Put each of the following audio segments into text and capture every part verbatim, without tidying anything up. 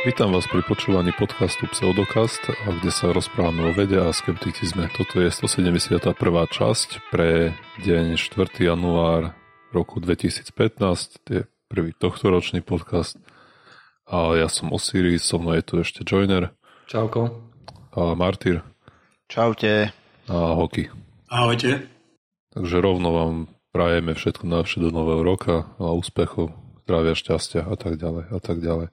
Vítam vás pri počúvaní podcastu Pseudokast, kde sa rozprávame o vede a skepticizme. Toto je stosedemdesiata prvá časť pre deň štvrtého januára roku dvetisícpätnásť. To je prvý tohtoročný podcast. A ja som Osiris, so mnou je tu ešte Joiner. Čauko. A Martyr. Čaute. A Hoky. Ahojte. Takže rovno vám prajeme všetko najlepšie do nového roka a úspechov, zdravia, šťastia a tak ďalej a tak ďalej.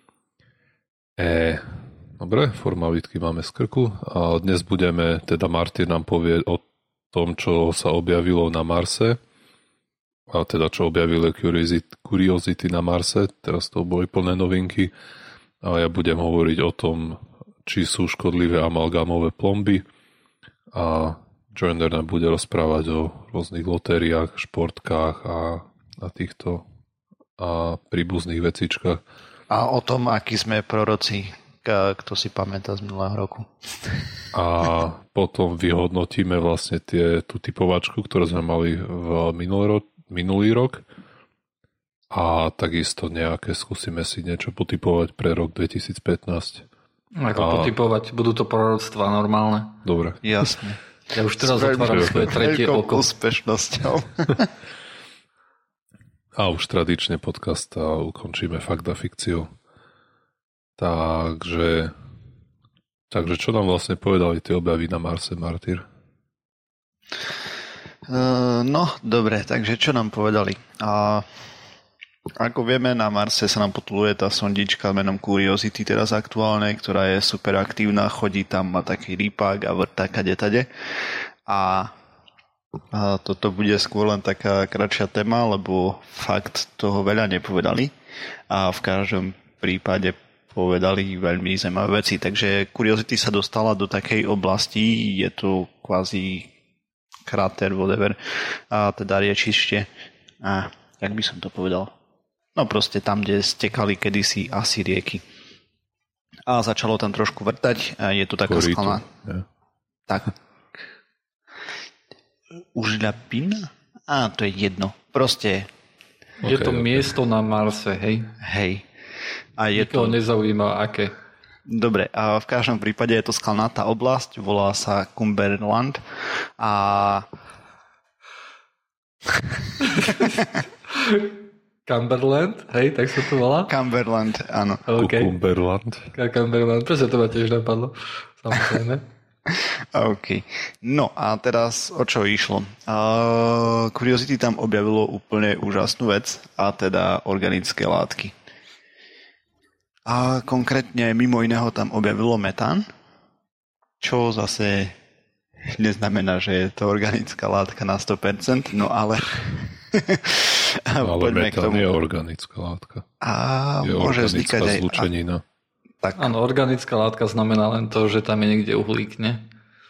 E, dobre, formalitky máme z krku a dnes budeme, teda Martin nám povie o tom, čo sa objavilo na Marse, a teda čo objavili kuriozity na Marse, teraz to boli plné novinky, a ja budem hovoriť o tom, či sú škodlivé amalgámové plomby, a Joiner nám bude rozprávať o rôznych lotériách, športkách a, a týchto a príbuzných vecičkách. A o tom, akí sme proroci, kto si pamätá z minulého roku. A potom vyhodnotíme vlastne tie, tú typovačku, ktorú sme mali v minulý, minulý rok. A takisto nejaké, skúsime si niečo potypovať pre rok dvetisícpätnásť. Ako a... potypovať? Budú to proroctvá normálne? Dobre. Jasne. Ja už teraz otváram svoje tretie oko. Úspešnosťou. A už tradične podcast a ukončíme fakt a fikciu. Takže, takže čo nám vlastne povedali tie objavy na Marse, Martyr? Uh, no, dobre, takže čo nám povedali? Uh, ako vieme, na Marse sa nám potuluje tá sondička menom Curiosity teraz aktuálne, ktorá je super aktívna, chodí tam, má taký rýpák a vrtá kade tade. A A toto bude skôr len taká kratšia téma, lebo fakt toho veľa nepovedali a v každom prípade povedali veľmi zaujímavé veci. Takže Curiosity sa dostala do takej oblasti, je to kvázi kráter, whatever, a teda riečište. A jak by som to povedal? No proste tam, kde stekali kedysi asi rieky. A začalo tam trošku vrtať a je to taká skalná. Ja. Tak. Už ľapina? Á, to je jedno. Proste. Je okay, to okay. miesto na Marse, hej? Hej. A je Nikoho to... nezaujíma, aké. Dobre, a v každom prípade je to skalnatá oblasť, volá sa Cumberland a... Cumberland, hej, tak sa to volá? Cumberland, áno. Okay. Cumberland. Cumberland, presne to ma tiež napadlo. Samozrejme. OK. No a teraz o čo išlo? Uh, Curiosity tam objavilo úplne úžasnú vec, a teda organické látky. A konkrétne mimo iného tam objavilo metán, čo zase neznamená, že je to organická látka na sto percent, no ale... ale metán je organická látka. A je môže vznikať aj... zlučenina. Tak. Áno, organická látka znamená len to, že tam je niekde uhlík, ne?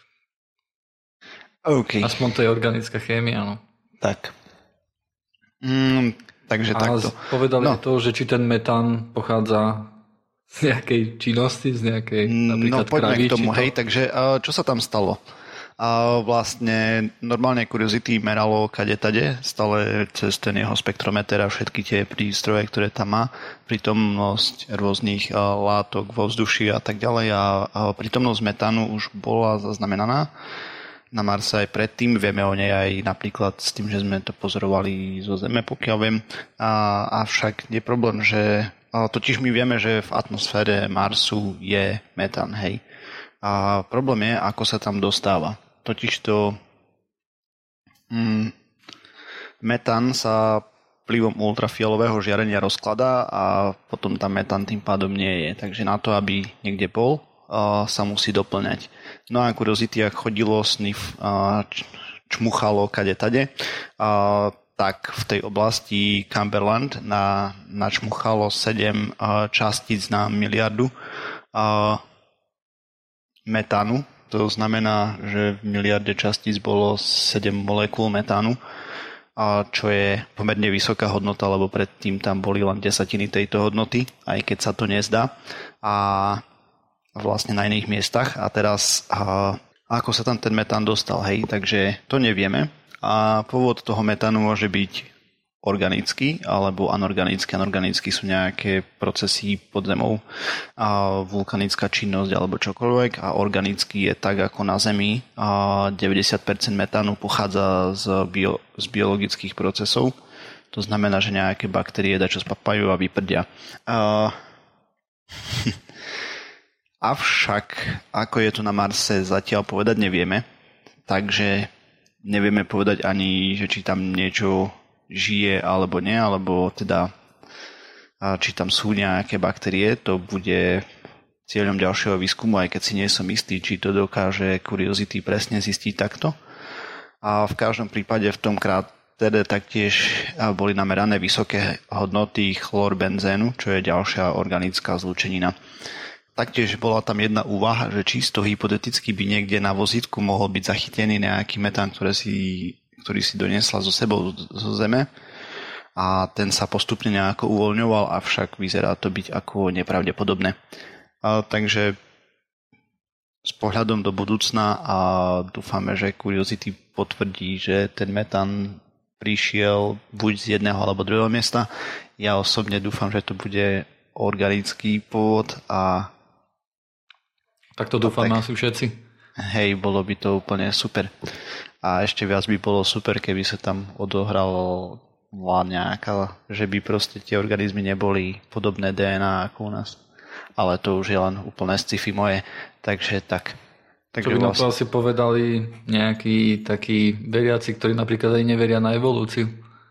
OK. Aspoň to je organická chémia, áno. Tak. Mm, takže a takto. povedali no. to, že či ten metán pochádza z nejakej činnosti, z nejakej napríklad No poďme kravy, k tomu, to... hej, takže čo sa tam stalo? A vlastne normálne Curiosity meralo kade tade, stále cez ten jeho spektrometer a všetky tie prístroje, ktoré tam má, prítomnosť rôznych látok vo vzduši a tak ďalej, a prítomnosť metánu už bola zaznamenaná na Marse aj predtým, vieme o nej aj napríklad s tým, že sme to pozorovali zo Zeme, pokiaľ viem, a, avšak je problém, že totiž my vieme, že v atmosfére Marsu je metán, hej. A problém je, ako sa tam dostáva. Totižto mm, metán sa vplyvom ultrafialového žiarenia rozkladá a potom tam metán tým pádom nie je. Takže na to, aby niekde bol, uh, sa musí doplňať. No a Curiosity, ak chodilo, snif, uh, č- čmuchalo kade tade, uh, tak v tej oblasti Cumberland na, načmuchalo sedem uh, častíc na miliardu uh, metánu. To znamená, že v miliarde častíc bolo sedem molekúl metánu, a čo je pomerne vysoká hodnota, lebo predtým tam boli len desatiny tejto hodnoty, aj keď sa to nezdá. A vlastne na iných miestach. A teraz, a ako sa tam ten metán dostal, hej, takže to nevieme. A pôvod toho metánu môže byť organický alebo anorganický. Anorganický sú nejaké procesy pod zemou, a vulkanická činnosť alebo čokoľvek, a organický je tak ako na Zemi. A deväťdesiat percent metánu pochádza z, bio, z biologických procesov. To znamená, že nejaké baktérie dačo spapajú a vyprdia. A... Avšak, ako je to na Marse, zatiaľ povedať nevieme. Takže nevieme povedať ani, že či tam niečo žije alebo nie, alebo teda či tam sú nejaké baktérie. To bude cieľom ďalšieho výskumu, aj keď si nie som istý, či to dokáže Curiosity presne zistiť takto. A v každom prípade v tom krátere taktiež boli namerané vysoké hodnoty chlorbenzénu, čo je ďalšia organická zlúčenina. Taktiež bola tam jedna úvaha, že čisto hypoteticky by niekde na vozítku mohol byť zachytený nejaký metán, ktorý si, ktorý si doniesla so sebou zo Zeme, a ten sa postupne nejako uvoľňoval, avšak vyzerá to byť ako nepravdepodobné. A takže s pohľadom do budúcna a dúfame, že Curiosity potvrdí, že ten metán prišiel buď z jedného alebo druhého miesta. Ja osobne dúfam, že to bude organický pôvod a tak to dúfame asi všetci. Hej, bolo by to úplne super. A ešte viac by bolo super, keby sa tam odohralo nejaká, že by proste tie organizmy neboli podobné dé en á ako u nás. Ale to už je len úplné sci-fi moje. Takže tak. Takže čo by nám vlastne... to asi povedali nejakí takí veriaci, ktorí napríklad aj neveria na evolúciu.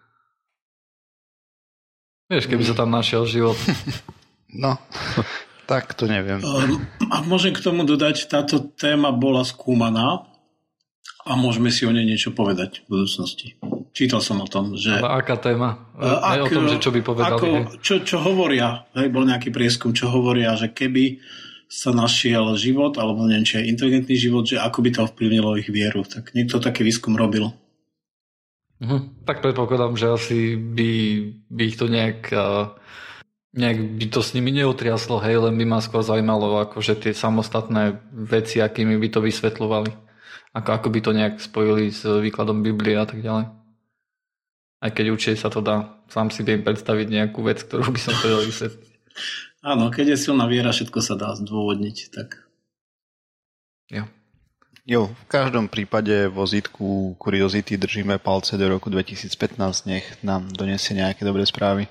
Vieš, keby sa tam našiel život. No, tak to neviem. A môžem k tomu dodať, táto téma bola skúmaná a môžeme si o nej niečo povedať v budúcnosti. Čítal som o tom, že... Ale aká téma? Ak, Aj o tom, že čo by povedali. Ako, čo, čo hovoria, hej, bol nejaký prieskum, čo hovoria, že keby sa našiel život, alebo neviem, či je inteligentný život, že ako by to ovplyvnilo ich vieru. Tak niekto taký výskum robil. Mhm. Tak predpokladám, že asi by, by ich to nejak, nejak by to s nimi neutriaslo, hej, len by ma skôr zaujímalo, akože tie samostatné veci, akými by to vysvetľovali. Ako, ako by to nejak spojili s výkladom Biblie a tak ďalej. Aj keď určite sa to dá, sám si viem predstaviť nejakú vec, ktorú by som vedel vysvetliť. Áno, keď je silná viera, všetko sa dá zdôvodniť, tak... Jo. Jo, v každom prípade vozítku Curiosity držíme palce do roku dvetisícpätnásť, nech nám donesie nejaké dobré správy.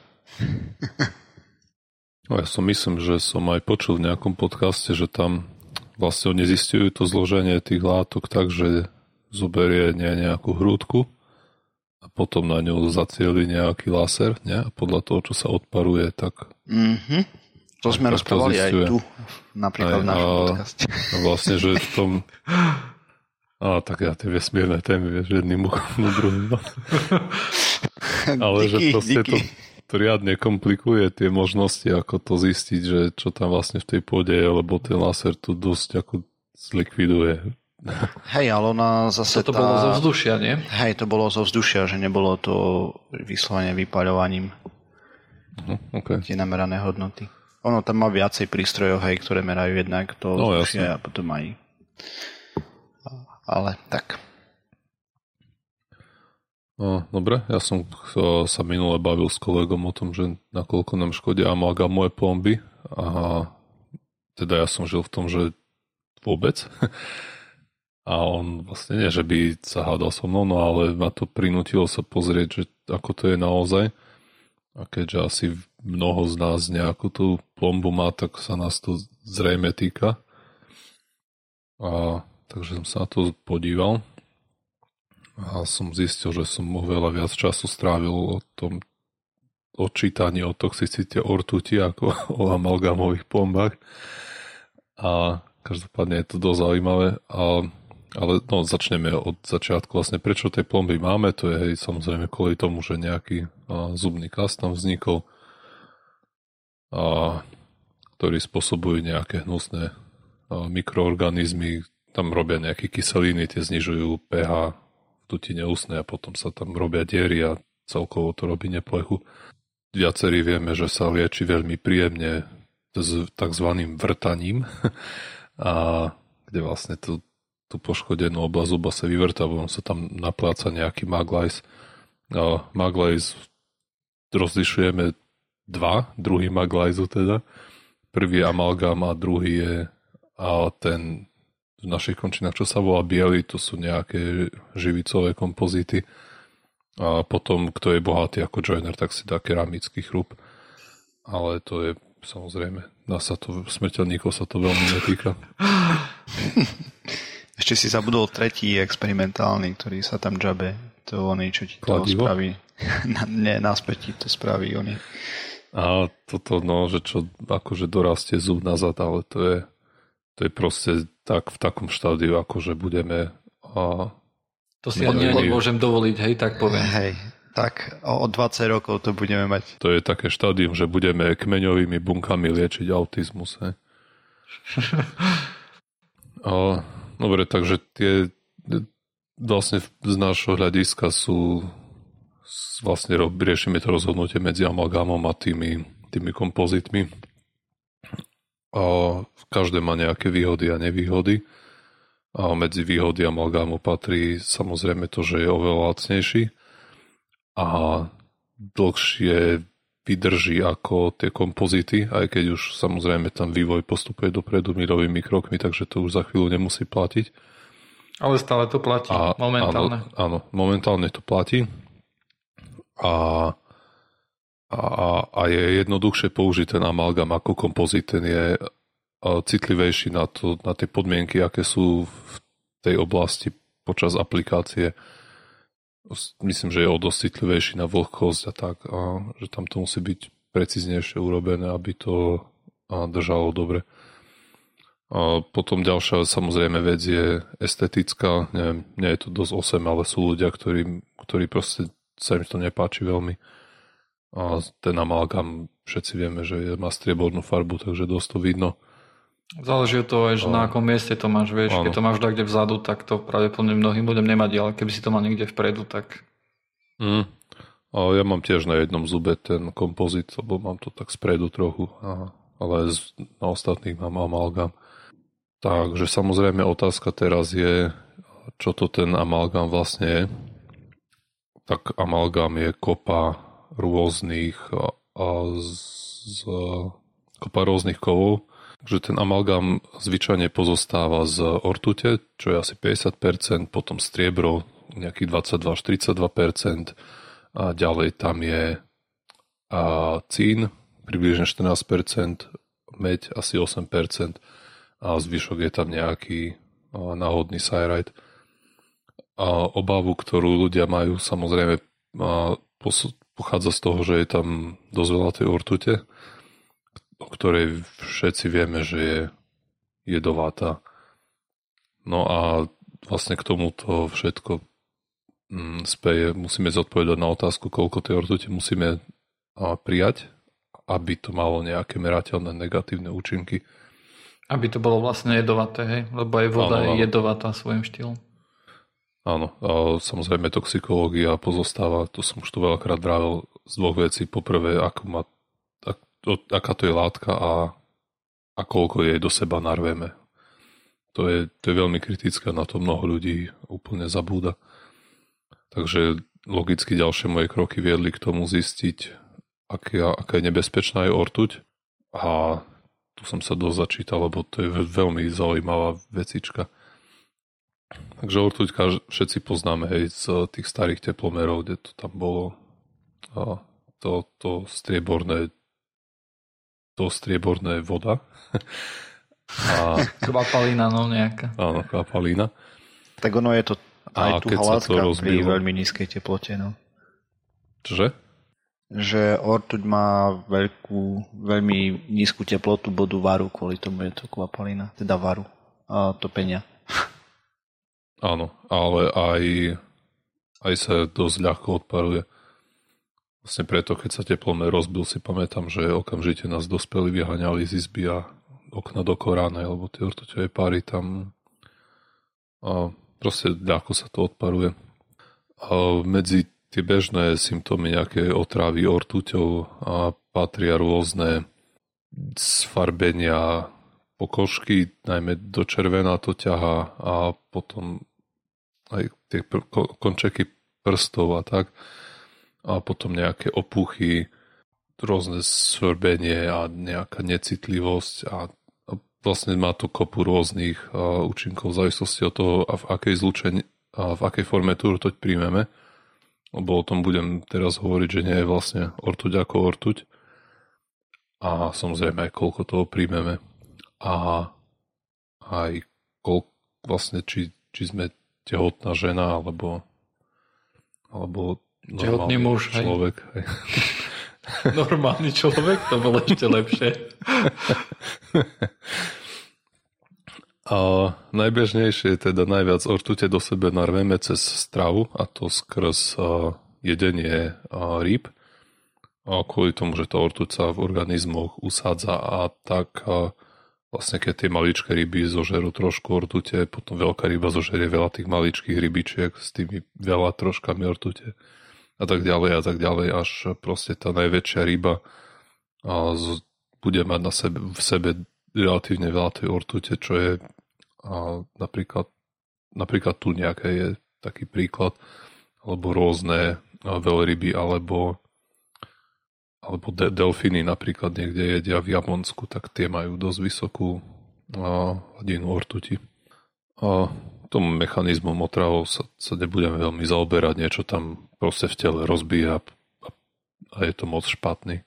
No, ja som myslím, že som aj počul v nejakom podcaste, že tam vlastne oni zistujú to zloženie tých látok tak, že zoberie nie nejakú hrúdku a potom na ňu zacieli nejaký laser, nie? A podľa toho, čo sa odparuje, tak... Mhm. To sme rozprávali aj tu, napríklad aj, v našom a, podcaste. A vlastne, že v tom... A tak ja tie vesmírne témy, vieš, jedným uchom na druhým. No. Ale díky, že proste díky. to, to riadne komplikuje tie možnosti, ako to zistiť, že čo tam vlastne v tej pôde je, lebo ten laser tu dosť ako zlikviduje. Hej, ale ona zase to tá... bolo zo vzdušia, nie? Hej, to bolo zo vzdušia, že nebolo to vyslovene vypaľovaním. Uh, okay. Tie namerané hodnoty. Ono tam má viacej prístrojov, hej, ktoré merajú jednak to no, vzdušia a potom aj... Ale tak. No, dobre, ja som sa minule bavil s kolegom o tom, že nakoľko nám škodia amalgamové plomby a teda ja som žil v tom, že vôbec. A on vlastne nie, že by sa hádal so mnou, no ale ma to prinútilo sa pozrieť, že ako to je naozaj. A keďže asi mnoho z nás nejakú tú plombu má, tak sa nás to zrejme týka. A takže som sa na to podíval a som zistil, že som oveľa viac času strávil o tom odčítaní o toxicite ortuti ako o amalgámových plombách. A každopádne je to dosť zaujímavé. A ale no, začneme od začiatku. Vlastne prečo tej plomby máme, to je hej, samozrejme kvôli tomu, že nejaký a, zubný kast tam vznikol, a, ktorý spôsobujú nejaké hnusné a, mikroorganizmy. Tam robia nejaké kyseliny, tie znižujú pH v dutine ústnej a potom sa tam robia diery a celkovo to robí neplechu. Viacerí vieme, že sa lieči veľmi príjemne s takzvaným vrtaním, a kde vlastne to tú poškodenú oblasť zuba sa vyvrtá, potom sa tam napláca nejaký maglajs. Maglajs rozlišujeme dva, druhý maglajzu teda. Prvý je amalgám a druhý je a ten v našich končinách, čo sa volá biely, to sú nejaké živicové kompozity. A potom, kto je bohatý ako joiner, tak si dá keramický chrúb. Ale to je samozrejme, nás sa to, smrteľníkov sa to veľmi netýka. Ešte si zabudol tretí experimentálny, ktorý sa tam džabe. To oný, čo ti to Kladivo? spraví. Nie, naspäť ti to spraví oný. A toto, no, že čo akože dorastie zub nazad, ale to je, to je proste tak v takom štádiu, akože budeme... A, to si ani nemôžem dovoliť, hej, tak poviem. Hej, tak o dvadsať rokov to budeme mať. To je také štádium, že budeme kmeňovými bunkami liečiť autizmus, hej. A, dobre, takže tie vlastne z nášho hľadiska sú vlastne riešime to rozhodnutie medzi amalgámom a tými, tými kompozitmi. A každé má nejaké výhody a nevýhody. A medzi výhody amalgámu patrí samozrejme to, že je oveľa lacnejší a dlhšie vydrží ako tie kompozity, aj keď už samozrejme tam vývoj postupuje dopredu milovými krokmi, takže to už za chvíľu nemusí platiť. Ale stále to platí, a, momentálne. Áno, áno, momentálne to platí. A, a, a je jednoduchšie použiť ten amalgám ako kompozit, ten je citlivejší na, to, na tie podmienky, aké sú v tej oblasti počas aplikácie. Myslím, že je o dosť citlivejší na vlhkosť a tak, a že tam to musí byť precíznejšie urobené, aby to držalo dobre. A potom ďalšia samozrejme vec je estetická. Neviem, nie je to dosť osem, ale sú ľudia, ktorí, ktorí proste sa im to nepáči veľmi. A ten amalgám všetci vieme, že má striebornú farbu, takže dosť to vidno. Záleží od toho, že a... na akom mieste to máš, vieš. Áno. Keď to máš niekde vzadu, tak to pravdepodobne mnohým ľuďom nemadí, ale keby si to mal niekde vpredu, tak... Mm. A ja mám tiež na jednom zube ten kompozit, lebo mám to tak spredu trochu, a... ale na ostatných mám amalgám. Takže samozrejme otázka teraz je, čo to ten amalgám vlastne je. Tak amalgám je kopa rôznych a, a z, kopa rôznych kovov. Takže ten amalgám zvyčajne pozostáva z ortute, čo je asi päťdesiat percent, potom striebro nejakých dvadsaťdva až tridsaťdva percent a ďalej tam je a cín približne štrnásť percent, meď asi osem percent a zvyšok je tam nejaký náhodný cyrite. A obavu, ktorú ľudia majú, samozrejme pochádza z toho, že je tam dosť veľa tej ortute, o ktorej všetci vieme, že je jedovatá. No a vlastne k tomuto všetko speje, musíme zodpovedať na otázku, koľko tej ortute musíme prijať, aby to malo nejaké merateľné negatívne účinky. Aby to bolo vlastne jedovaté, hej? Lebo aj voda áno, áno. je jedovatá svojím štýlom. Áno, a samozrejme toxikológia pozostáva, to som už tu veľakrát vravil, z dvoch vecí. Poprvé, ako má, ak, aká to je látka a, a koľko jej do seba narveme. To je, to je veľmi kritické, na to mnoho ľudí úplne zabúda. Takže logicky ďalšie moje kroky viedli k tomu zistiť, aká, aká je nebezpečná je ortuť. A tu som sa dosť začítal, lebo to je veľmi zaujímavá vecička. Takže ortuť všetci poznáme, hej, z tých starých teplomerov, kde to tam bolo a to, to strieborné to strieborné voda. A, kvapalina, no nejaká. Áno, kvapalina. Tak ono je to aj tu halácka pri veľmi nízkej teplote, no. Čože? Že ortuť má veľkú, veľmi nízku teplotu bodu varu, kvôli tomu je to kvapalina, teda varu a topenia. Áno, ale aj, aj sa dosť ľahko odparuje. Vlastne preto, keď sa teplomer rozbil, si pamätám, že okamžite nás dospelí vyhaňali z izby a okna do Koráne, lebo tie ortuťové páry tam a proste ľahko sa to odparuje. A medzi tie bežné symptómy nejaké otravy ortuťou a patria rôzne sfarbenia pokožky, najmä do červená to ťahá a potom aj tie pr- končeky prstov a tak. a potom nejaké opuchy, rôzne svrbenie a nejaká necitlivosť a vlastne má to kopu rôznych uh, účinkov v závislosti od toho, a v akej zlúčení a v akej forme tú ortuť príjmeme. Lebo o tom budem teraz hovoriť, že nie je vlastne ortuť ako ortuť. A samozrejme aj koľko toho príjmeme. A aj koľko vlastne, či, či sme tehotná žena, alebo alebo tehotný muž, človek. Hej. Normálny človek, to bolo ešte lepšie. A najbežnejšie, teda najviac ortute do sebe narveme cez stravu, a to skrz uh, jedenie uh, rýb. A kvôli tomu, že tá ortuť sa v organizmoch usádza, a tak uh, vlastne keď tie maličké ryby zožerú trošku ortute, potom veľká ryba zožerie veľa tých maličkých rybičiek s tými veľa troškami ortute. A tak ďalej a tak ďalej, až proste tá najväčšia ryba a z, bude mať na sebe, v sebe relatívne veľa tej ortute, čo je a napríklad, napríklad tu nejaké je taký príklad, alebo rôzne veľryby, alebo, alebo de, delfíny napríklad niekde jedia v Japonsku, tak tie majú dosť vysokú hladinu ortuti. A tomu mechanizmom otravov sa, sa nebudeme veľmi zaoberať, niečo tam proste v tele rozbíja a, a je to moc špatný.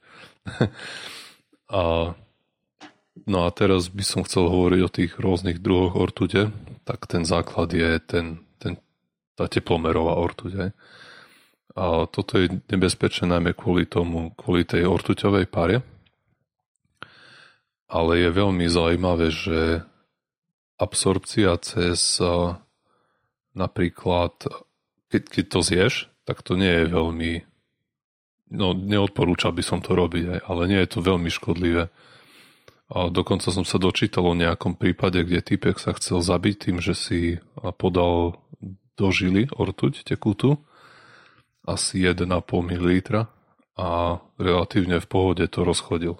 a, no a teraz by som chcel hovoriť o tých rôznych druhoch ortute, tak ten základ je ten, ten, tá teplomerová ortuť. A toto je nebezpečné najmä kvôli tomu, kvôli tej ortuťovej páre, ale je veľmi zaujímavé, že absorpcia cez napríklad, keď, keď to zješ, tak to nie je veľmi, no neodporúčal by som to robiť, ale nie je to veľmi škodlivé. A dokonca som sa dočítal o nejakom prípade, kde týpek sa chcel zabiť tým, že si podal do žily ortuť tekutú, asi jeden a pol mililitra, a relatívne v pohode to rozchodil.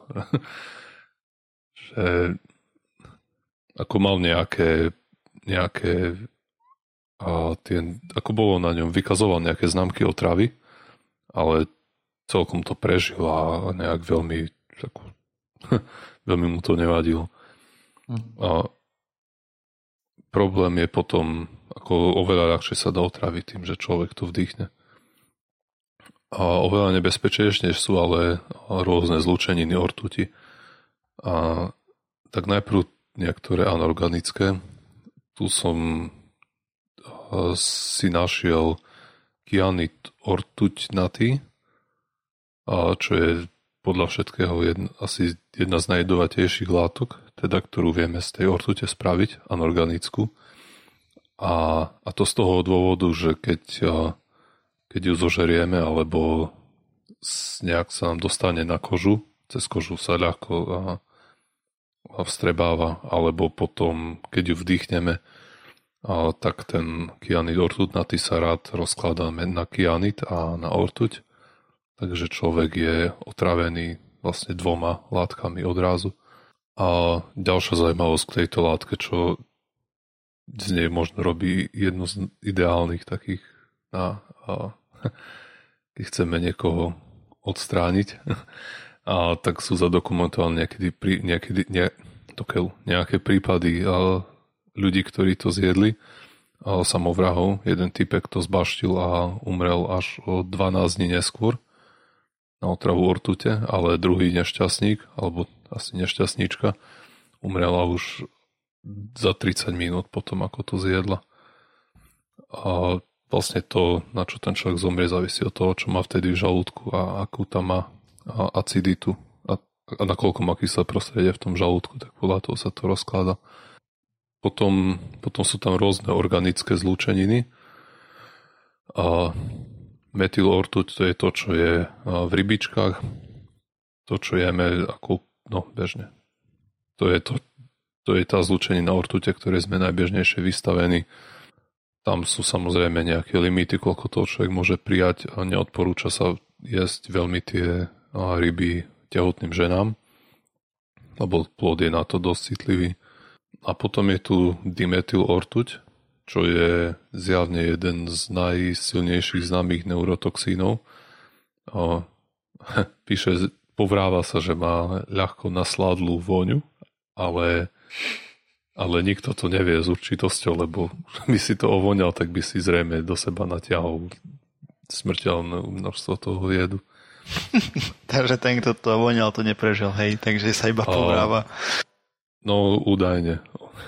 že ako mal nejaké, nejaké a tie, ako bolo na ňom, vykazoval nejaké známky otravy, ale celkom to prežil a nejak veľmi takú, veľmi mu to nevadilo. A problém je potom, ako oveľa ľahšie sa dá otraviť tým, že človek to vdýchne. A oveľa nebezpečnejšie sú ale rôzne zlúčeniny ortuti. A tak najprv niektoré anorganické. Tu som si našiel kyanid ortuťnatý, čo je podľa všetkého jedna, asi jedna z najjedovatejších látok, teda ktorú vieme z tej ortute spraviť, anorganickú. A, a to z toho dôvodu, že keď, keď ju zožerieme, alebo nejak sa nám dostane na kožu, cez kožu sa ľahko a, a vstrebáva, alebo potom, keď ju vdýchneme, a tak ten kyanid ortuťnatý sa rád rozkladá na kyanid a na ortuť, takže človek je otravený vlastne dvoma látkami odrazu. A ďalšia zaujímavosť k tejto látke, čo z nej možno robí jednu z ideálnych takých, na, a, keď chceme niekoho odstrániť, a tak sú zadokumentované niekedy, niekedy nie, tokeľ, nejaké prípady a, ľudí, ktorí to zjedli, a samovrahov. Jeden typek to zbaštil a umrel až o dvanásť dní neskôr na otravu ortute, ale druhý nešťastník, alebo asi nešťastníčka, umrela už za tridsať minút potom, ako to zjedla. A vlastne to, na čo ten človek zomrie, závisí od toho, čo má vtedy v žalúdku a akú tam má aciditu a, a nakoľko má kyselé prostredie v tom žalúdku, tak podľa toho sa to rozkladá. Potom, potom sú tam rôzne organické zlúčeniny. A metylortuť, to je to, čo je v rybičkách, to, čo jeme ako, no, bežne. To je, to, to je tá zlúčenina ortute, ktoré sme najbežnejšie vystavení. Tam sú samozrejme nejaké limity, koľko toho človek môže prijať, a neodporúča sa jesť veľmi tie ryby tehotným ženám, lebo plod je na to dosť citlivý. A potom je tu dimethylortuť, čo je zjavne jeden z najsilnejších známych neurotoxínov, O, píše, povráva sa, že má ľahko nasládlú vôňu, ale, ale nikto to nevie s určitosťou, lebo by si to ovoňal, tak by si zrejme do seba natiahol smrteľné množstvo toho jedu. Takže ten, kto to ovoňal, to neprežil, hej, takže sa iba povráva. No, údajne.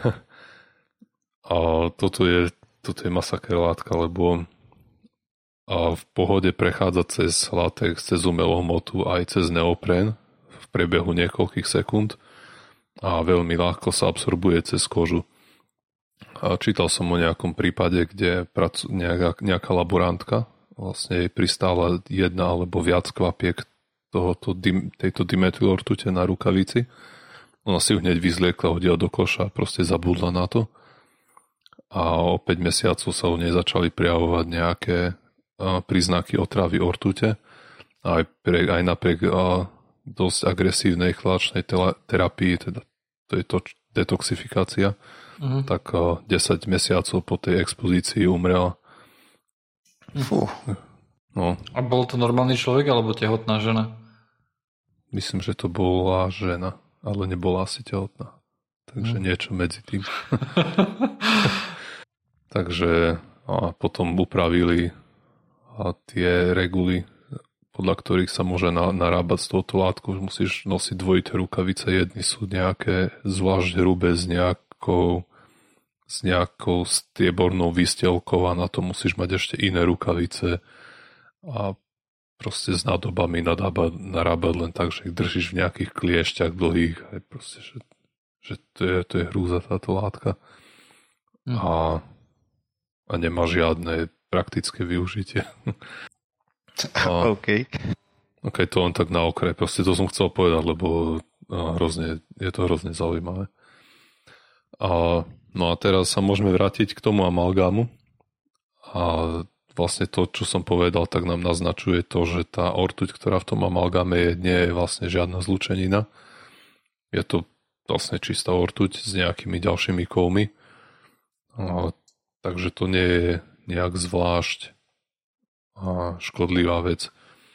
A toto je, toto je masaker látka, lebo a v pohode prechádza cez latex, cez umelú hmotu aj cez neopren v priebehu niekoľkých sekúnd a veľmi ľahko sa absorbuje cez kožu. A čítal som o nejakom prípade, kde pracu, nejaká, nejaká laborantka vlastne jej pristála jedna alebo viac kvapiek tohoto, tejto dimetylortute na rukavici. Ona si ju hneď vyzliekla, hodila do koša a proste zabudla na to. A o päť mesiacov sa u nej začali prijavovať nejaké príznaky otravy ortute aj, pre, aj napriek a, dosť agresívnej chlačnej terapii, teda to je to detoxifikácia, uh-huh. tak a, desať mesiacov po tej expozícii umrela. Fú. No. A bol to normálny človek alebo tehotná žena? Myslím, že to bola žena, ale nebola asi tehotná. Takže uh-huh. niečo medzi tým. Takže a potom upravili a tie reguly, podľa ktorých sa môže na, narábať s touto látkou, že musíš nosiť dvojité rukavice. Jedny sú nejaké zvlášť hrubé s nejakou, s nejakou striebornou výstelkou a na to musíš mať ešte iné rukavice a proste s nádobami nadábať, narábať len tak, že ich držíš v nejakých kliešťach dlhých. Aj proste, že, že to, je, to je hrúza táto látka. Mm. A, a nemá žiadne praktické využitie. A, OK. OK, to len tak na okraj. Proste to som chcel povedať, lebo hrozne, je to hrozne zaujímavé. A, no a teraz sa môžeme vrátiť k tomu amalgámu. A vlastne to, čo som povedal, tak nám naznačuje to, že tá ortuť, ktorá v tom amalgáme je, nie je vlastne žiadna zlúčenina. Je to vlastne čistá ortuť s nejakými ďalšími kovmi. A, takže to nie je nejak zvlášť a škodlivá vec.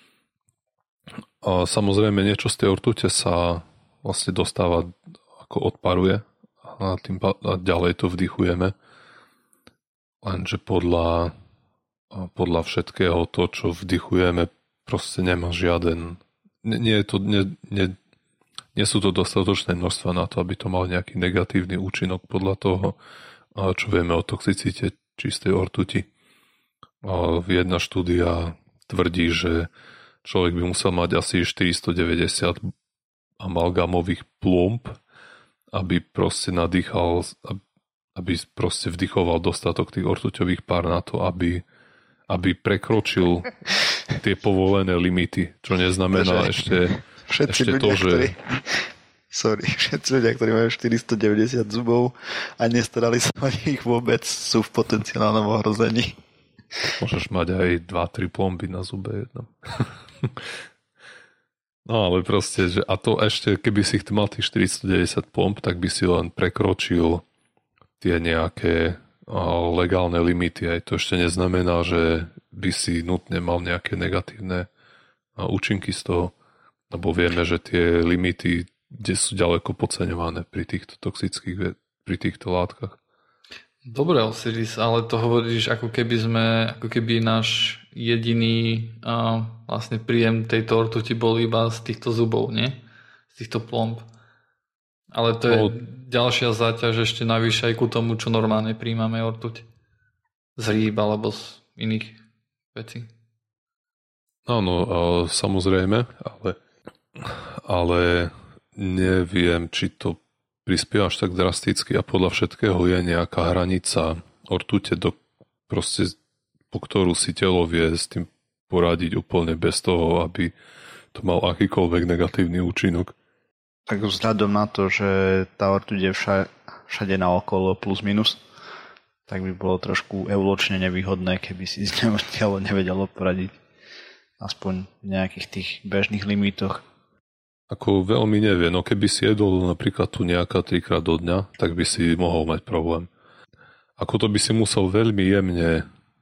A samozrejme niečo z tej ortute sa vlastne dostáva, ako odparuje a tým a ďalej to vdychujeme. Lenže podľa, podľa všetkého to, čo vdychujeme, proste nemá žiaden... Nie, nie, je to, nie, nie, nie sú to dostatočné množstva na to, aby to mal nejaký negatívny účinok podľa toho, čo vieme o toxicite čistej ortuti. Jedna štúdia tvrdí, že človek by musel mať asi štyristodeväťdesiat amalgámových plomb, aby proste nadýchal, aby proste vdychoval dostatok tých ortuťových pár na to, aby, aby prekročil tie povolené limity, čo neznamená ešte, ešte to, že... Ktorí... Sorry, všetci ľudia, ktorí majú štyristodeväťdesiat zubov a nestarali sa o nich vôbec, sú v potenciálnom ohrození. Môžeš mať aj dva tri plomby na zube jednom. No ale proste, že a to ešte, keby si mal tých štyristodeväťdesiat plomb, tak by si len prekročil tie nejaké legálne limity. Aj to ešte neznamená, že by si nutne mal nejaké negatívne účinky z toho, lebo vieme, že tie limity kde sú ďaleko podceňované pri týchto toxických, pri týchto látkach. Dobre, Osiris, ale to hovoríš, ako keby sme, ako keby náš jediný a vlastne príjem tejto ortuti bol iba z týchto zubov, nie? Z týchto plomb. Ale to je no, ďalšia záťaž ešte navyše aj ku tomu, čo normálne príjmame ortuť. Z rýb alebo z iných vecí. Áno, samozrejme, ale ale neviem, či to prispieva až tak drasticky a podľa všetkého je nejaká hranica ortute, do, proste, po ktorú si telo vie s tým poradiť úplne bez toho, aby to mal akýkoľvek negatívny účinok. Tak vzhľadom na to, že tá ortuť je vša, všade naokolo plus minus, tak by bolo trošku evolučne nevýhodné, keby si z neho telo nevedelo poradiť aspoň v nejakých tých bežných limitoch. Ako veľmi nevie, no keby si jedol napríklad tu nejaká trikrát do dňa, tak by si mohol mať problém. Ako to by si musel veľmi jemne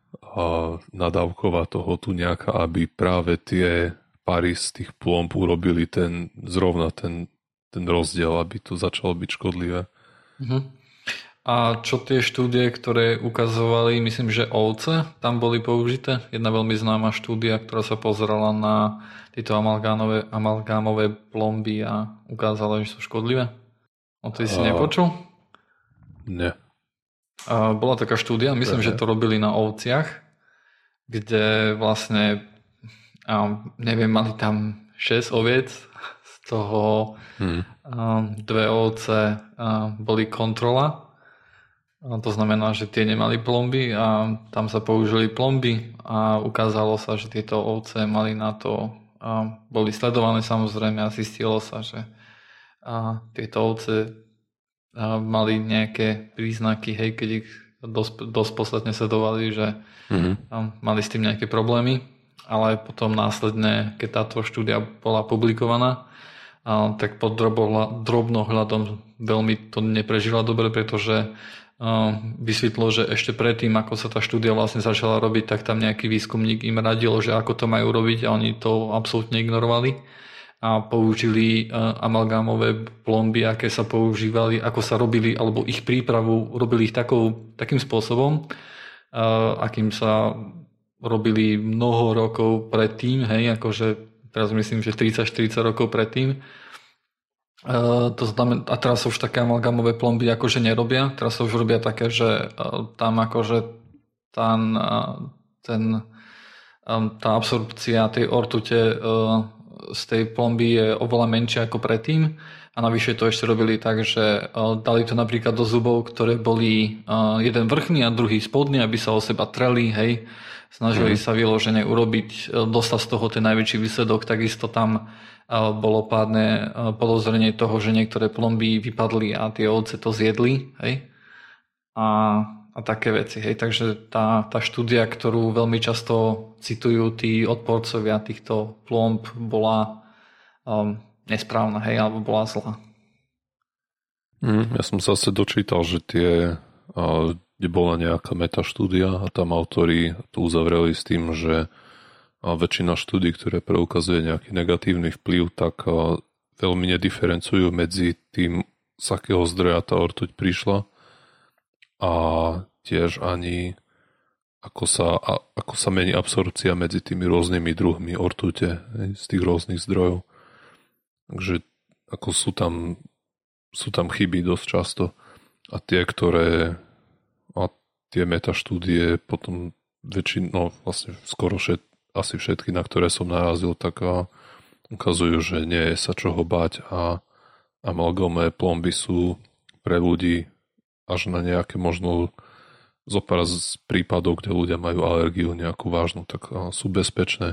a nadávková toho tuňáka, aby práve tie pary z tých plomb urobili ten, zrovna ten, ten rozdiel, aby to začalo byť škodlivé. Uh-huh. A čo tie štúdie, ktoré ukazovali, myslím, že ovce tam boli použité? Jedna veľmi známa štúdia, ktorá sa pozerala na tieto amalgámové, amalgámové plomby a ukázala, že sú škodlivé. O tej si a... nepočul? Nie. A bola taká štúdia, myslím, že to robili na ovciach, kde vlastne, a neviem, mali tam šesť oviec, z toho hmm. dve ovce boli kontrola. To znamená, že tie nemali plomby a tam sa použili plomby a ukázalo sa, že tieto ovce mali na to, a boli sledované samozrejme a zistilo sa, že a tieto ovce a mali nejaké príznaky, hej, keď ich dosť, dosť podstatne sledovali, že mm-hmm. mali s tým nejaké problémy, ale potom následne, keď táto štúdia bola publikovaná, a tak pod drobnohľadom veľmi to neprežila dobre, pretože vysvetlo, že ešte predtým, ako sa tá štúdia vlastne začala robiť, tak tam nejaký výskumník im radil, že ako to majú robiť a oni to absolútne ignorovali a použili amalgámové plomby, aké sa používali, ako sa robili, alebo ich prípravu robili ich takou, takým spôsobom, akým sa robili mnoho rokov predtým, hej, akože teraz myslím, že tridsať štyridsať rokov predtým. Uh, to znamená, a teraz sa už také amalgámové plomby akože nerobia, teraz sa už robia také, že uh, tam akože ten, uh, ten, um, tá absorpcia tej ortute uh, z tej plomby je oveľa menšia ako predtým a navyše to ešte robili tak, že uh, dali to napríklad do zubov, ktoré boli uh, jeden vrchný a druhý spodný, aby sa o seba treli, hej, snažili mm. sa vyložene urobiť, uh, dostať z toho ten najväčší výsledok, takisto tam bolo pádne podozrenie toho, že niektoré plomby vypadli a tie ovce to zjedli, hej? A, a také veci, hej? Takže tá, tá štúdia, ktorú veľmi často citujú tí odporcovia týchto plomb, bola um, nesprávna, hej? Alebo bola zlá. Mm, ja som sa zase dočítal, že tie, kde bola nejaká metaštúdia a tam autori to uzavreli s tým, že a väčšina štúdí, ktoré preukazuje nejaký negatívny vplyv, tak veľmi nediferencujú medzi tým, z akého zdroja tá ortuť prišla a tiež ani ako sa, ako sa mení absorpcia medzi tými rôznymi druhmi ortute z tých rôznych zdrojov. Takže ako sú tam, sú tam chyby dosť často a tie, ktoré a tie metaštúdie potom väčšinou, no vlastne skoro všetko asi všetky, na ktoré som narazil, tak ukazujú, že nie je sa čoho báť a amalgámové plomby sú pre ľudí až na nejaké možno zopár z prípadov, kde ľudia majú alergiu nejakú vážnu, tak sú bezpečné.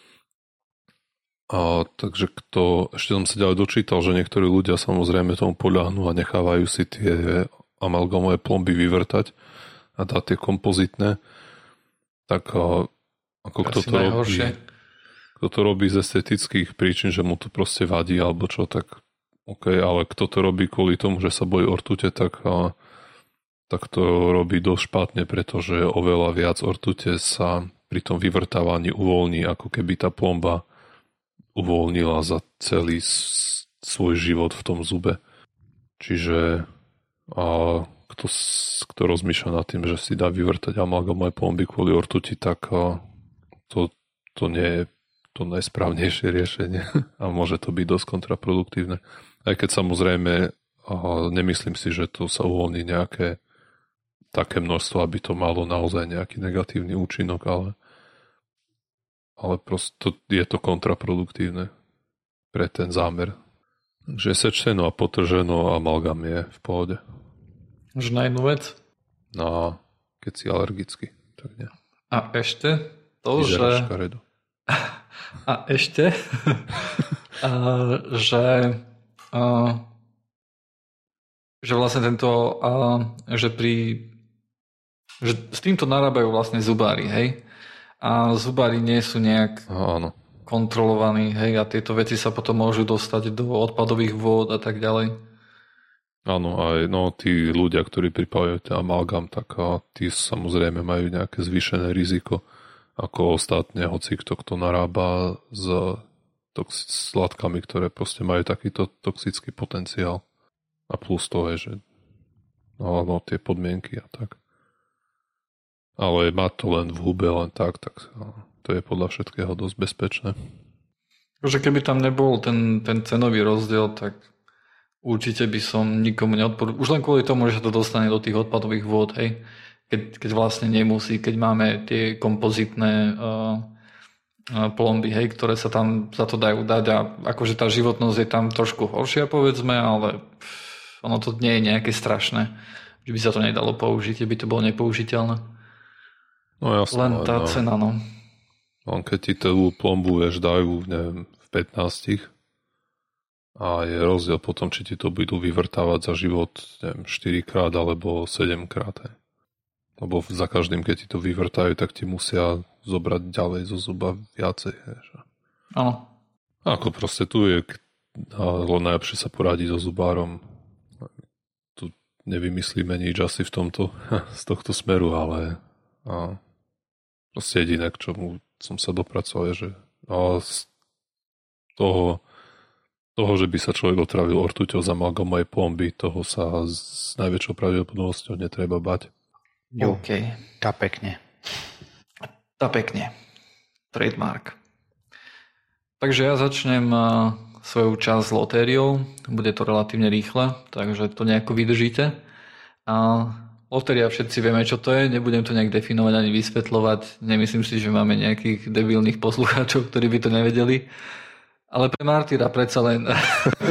A takže kto, ešte som sa ďalej dočítal, že niektorí ľudia samozrejme tomu poľahnú a nechávajú si tie amalgámové plomby vyvrtať a dať tie kompozitné, tak ako kto to, robí, kto to robí z estetických príčin, že mu to proste vadí alebo čo, tak OK, ale kto to robí kvôli tomu, že sa bojí ortute, tak, a, tak to robí dosť špatne, pretože oveľa viac ortute sa pri tom vyvrtávaní uvoľní, ako keby tá plomba uvoľnila za celý s, svoj život v tom zube. Čiže a, kto, kto rozmýšľa nad tým, že si dá vyvrtať amalgámové plomby kvôli ortuti, tak a, To, to nie je to najsprávnejšie riešenie a môže to byť dosť kontraproduktívne. Aj keď samozrejme nemyslím si, že to sa uvoľní nejaké také množstvo, aby to malo naozaj nejaký negatívny účinok, ale, ale prosto je to kontraproduktívne pre ten zámer. Takže sečteno a potrženo amalgám je v pohode. Už na jednu vec? No, keď si alergický, tak nie. A ešte? To, že... A ešte, a, že, a, že vlastne tento, a, že pri, že s týmto narábajú vlastne zubári, hej? A zubári nie sú nejak áno. kontrolovaní, hej? A tieto veci sa potom môžu dostať do odpadových vôd a tak ďalej. Áno, aj no, tí ľudia, ktorí pripájajú ten amalgam, tak a tí samozrejme majú nejaké zvýšené riziko ako ostatné, hoci kto, kto narába s, toxi- s látkami, ktoré proste majú takýto toxický potenciál. A plus to je, že no, no, tie podmienky a tak. Ale mať to len v hube, len tak, tak no, to je podľa všetkého dosť bezpečné. Takže keby tam nebol ten, ten cenový rozdiel, tak určite by som nikomu neodporúčal. Už len kvôli tomu, že sa to dostane do tých odpadových vôd, hej. Keď, keď vlastne nemusí, keď máme tie kompozitné uh, uh, plomby, hej, ktoré sa tam za to dajú dať a akože tá životnosť je tam trošku horšia, povedzme, ale pff, ono to nie je nejaké strašné, že by sa to nedalo použiť, by to bolo nepoužiteľné. No jasné. Len tá no, cena, no. Len keď ti tú plombu vieš dajú, neviem, v pätnástich a je rozdiel potom, či ti to budú vyvrtávať za život, neviem, štyrikrát alebo sedemkrát. Hej. Lebo za každým, keď ti to vyvrtajú, tak ti musia zobrať ďalej zo zuba viacej. Áno. Ako proste tu je, ale najlepšie sa poradiť so zubárom. Tu nevymyslíme nič asi v tomto, z tohto smeru, ale a proste jediné, k čomu som sa dopracoval, je, že a z toho toho, že by sa človek otravil ortuťou z amalgamovej plomby, toho sa s najväčšou pravdepodobnosťou netreba bať. OK. Tá pekne. Tá pekne. Trademark. Takže ja začnem svoju časť s lotériou. Bude to relatívne rýchle, takže to nejako vydržíte. A lotéria, všetci vieme, čo to je. Nebudem to nejak definovať ani vysvetľovať. Nemyslím si, že máme nejakých debilných poslucháčov, ktorí by to nevedeli. Ale pre Martyra predsa len uh,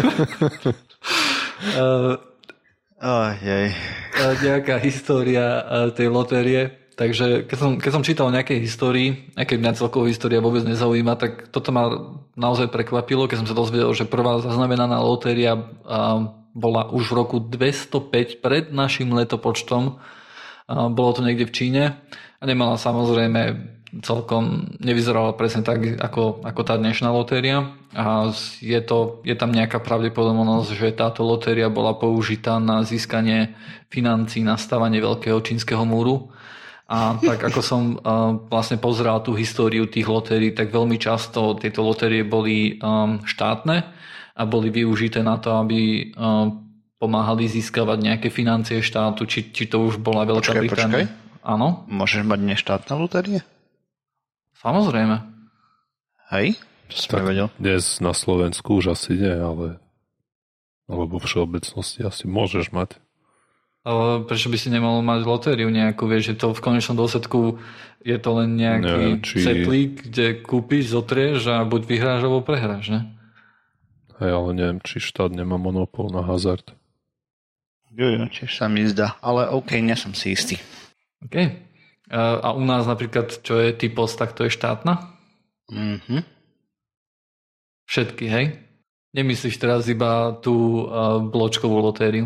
oh, jej. nejaká história tej lotérie. Takže keď som, keď som čítal o nejakej histórii, aj keď mňa celková história vôbec nezaujíma, tak toto ma naozaj prekvapilo, keď som sa dozvedel, že prvá zaznamenaná lotéria bola už v roku dvestopäť pred našim letopočtom. Bolo to niekde v Číne a nemala samozrejme celkom, nevyzerala presne tak ako, ako tá dnešná lotéria a je, to, je tam nejaká pravdepodobnosť, že táto lotéria bola použitá na získanie financií na stavanie veľkého čínskeho múru a tak ako som uh, vlastne pozeral tú históriu tých lotérií, tak veľmi často tieto lotérie boli um, štátne a boli využité na to, aby um, pomáhali získavať nejaké financie štátu, či, či to už bola Veľká počkaj, Británia. Počkaj. Áno. Môžeš mať neštátne lotérie? Samozrejme. Hej? To som tak nevedel. Dnes na Slovensku už asi nie, ale alebo v všeobecnosti asi môžeš mať. Ale prečo by si nemal mať lotériu nejakú? Vieš, že to v konečnom dôsledku je to len nejaký či... setlík, kde kúpiš, zotrieš a buď vyhráš, alebo prehráš, ne? Hej, ale neviem, či štát nemá monopol na hazard. Jo, jo, tiež sa mi zdá. Ale OK, nie som si istý. OK. A u nás napríklad, čo je typos, tak to je štátna? Mhm. Všetky, hej? Nemyslíš teraz iba tú uh, bločkovú lotériu?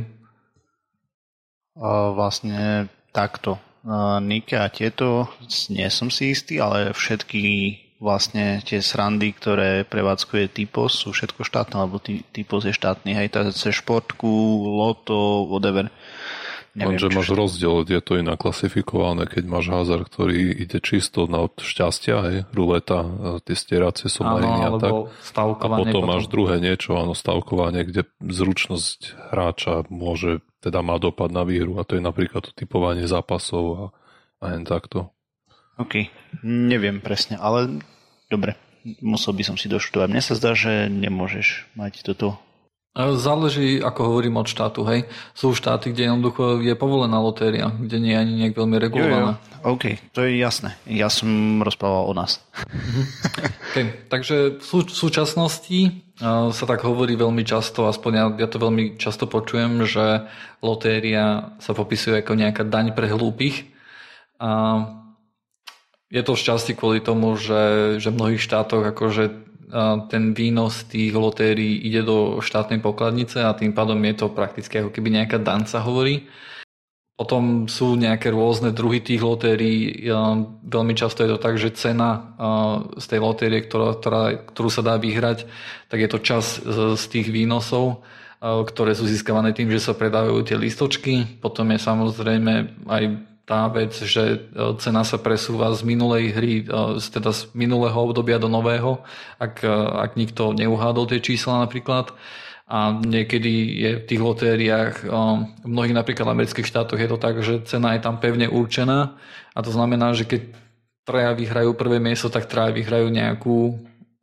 Uh, vlastne takto. Uh, Nike a tieto, nie som si istý, ale všetky vlastne tie srandy, ktoré prevádzkuje Typos, sú všetko štátne, lebo Typos je štátny, hej, tá cez športku, loto, whatever. Lenže máš rozdiel, je to inak klasifikované, keď máš hazard, ktorý ide čisto na šťastia, hej, ruleta, tie stieracie somariny a tak. A potom máš druhé niečo, áno, stavkovanie, kde zručnosť hráča môže, teda má dopad na výhru a to je napríklad to typovanie zápasov a, a jen takto. OK, neviem presne, ale dobre, musel by som si doštudovať. Mne sa zdá, že nemôžeš mať toto. Záleží, ako hovorím, od štátu, hej. Sú štáty, kde jednoducho je povolená lotéria, kde nie je ani nejak veľmi regulovaná. Jo, jo. OK, to je jasné. Ja som rozprával o nás. Okay. Takže v, sú, v súčasnosti uh, sa tak hovorí veľmi často, aspoň ja, ja to veľmi často počujem, že lotéria sa popisuje ako nejaká daň pre hlúpych. A je to šťastie kvôli tomu, že, že v mnohých štátoch akože ten výnos tých lotérií ide do štátnej pokladnice a tým pádom je to prakticky ako keby nejaká daň sa hovorí. Potom sú nejaké rôzne druhy tých lotérií. Veľmi často je to tak, že cena z tej lotérie, ktorá, ktorá, ktorú sa dá vyhrať, tak je to čas z tých výnosov ktoré sú získavané tým, že sa predávajú tie listočky. Potom je samozrejme aj tá vec, že cena sa presúva z minulej hry, teda z minulého obdobia do nového, ak, ak nikto neuhádol tie čísla napríklad. A niekedy je v tých lotériách, v mnohých napríklad amerických štátoch je to tak, že cena je tam pevne určená a to znamená, že keď traja vyhrajú prvé miesto, tak traja vyhrajú nejakú,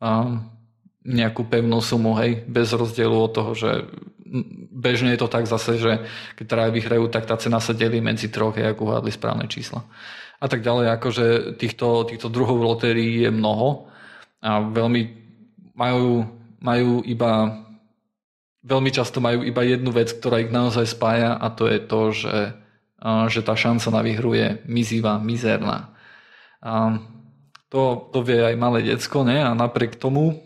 nejakú pevnú sumu, hej, bez rozdielu od toho, že bežne je to tak zase, že keď traja vyhrajú, tak tá cena sa delí medzi troch, ak uhádli správne čísla. A tak ďalej, akože týchto, týchto druhov lotérií je mnoho a veľmi majú, majú iba veľmi často majú iba jednu vec, ktorá ich naozaj spája a to je to, že, že tá šanca na výhru je mizivá, mizerná. A to, to vie aj malé decko, ne? A napriek tomu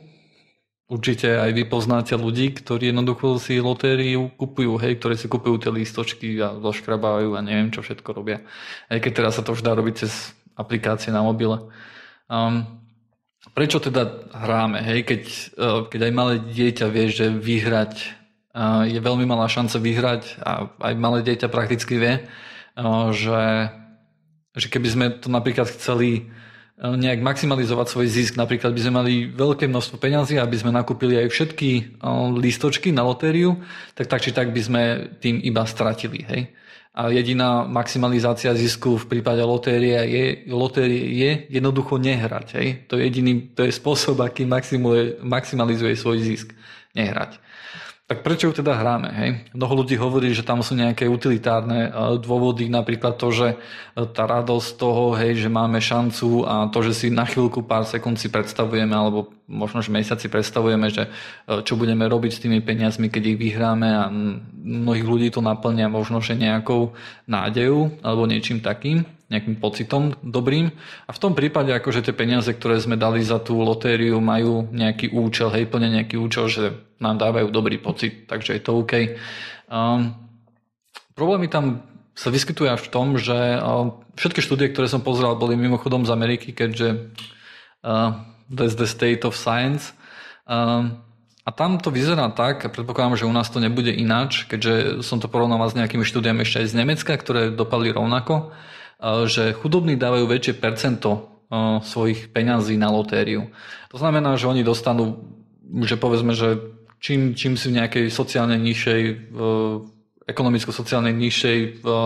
určite aj vy poznáte ľudí, ktorí jednoducho si lotériu kupujú, hej, ktorí si kupujú tie lístočky a zoškrabávajú a neviem, čo všetko robia. Aj keď teraz sa to už dá robiť cez aplikácie na mobile. Um, prečo teda hráme, hej, keď, keď aj malé dieťa vie, že vyhrať uh, je veľmi malá šanca vyhrať a aj malé dieťa prakticky vie, uh, že, že keby sme to napríklad chceli nejak maximalizovať svoj zisk. Napríklad by sme mali veľké množstvo peňazí, aby sme nakúpili aj všetky lístočky na lotériu, tak tak či tak by sme tým iba stratili. Hej? A jediná maximalizácia zisku v prípade lotérie je, lotérie je jednoducho nehrať. Hej? To je jediný, to je spôsob, aký maximalizuje svoj zisk. Nehrať. Tak prečo ju teda hráme? Hej? Mnoho ľudí hovorí, že tam sú nejaké utilitárne dôvody, napríklad to, že tá radosť toho, hej, že máme šancu a to, že si na chvíľku pár sekúnd si predstavujeme, alebo možno, že mesiac si predstavujeme, že čo budeme robiť s tými peniazmi, keď ich vyhráme a mnohých ľudí to naplňa možno, že nejakou nádejou alebo niečím takým, nejakým pocitom dobrým. A v tom prípade, akože tie peniaze, ktoré sme dali za tú lotériu, majú nejaký účel, hej, plne nejaký účel, že nám dávajú dobrý pocit, takže je to OK. Um, problémy tam sa vyskytujú až v tom, že uh, všetky štúdie, ktoré som pozeral, boli mimochodom z Ameriky, keďže uh, that's the state of science. Um, a tam to vyzerá tak, a predpokladám, že u nás to nebude ináč, keďže som to porovnával s nejakými štúdiami ešte aj z Nemecka, ktoré dopadli rovnako, že chudobní dávajú väčšie percento svojich peňazí na lotériu. To znamená, že oni dostanú, že povedzme, že čím, čím si v nejakej sociálne nižšej, ekonomicko-sociálnej nižšej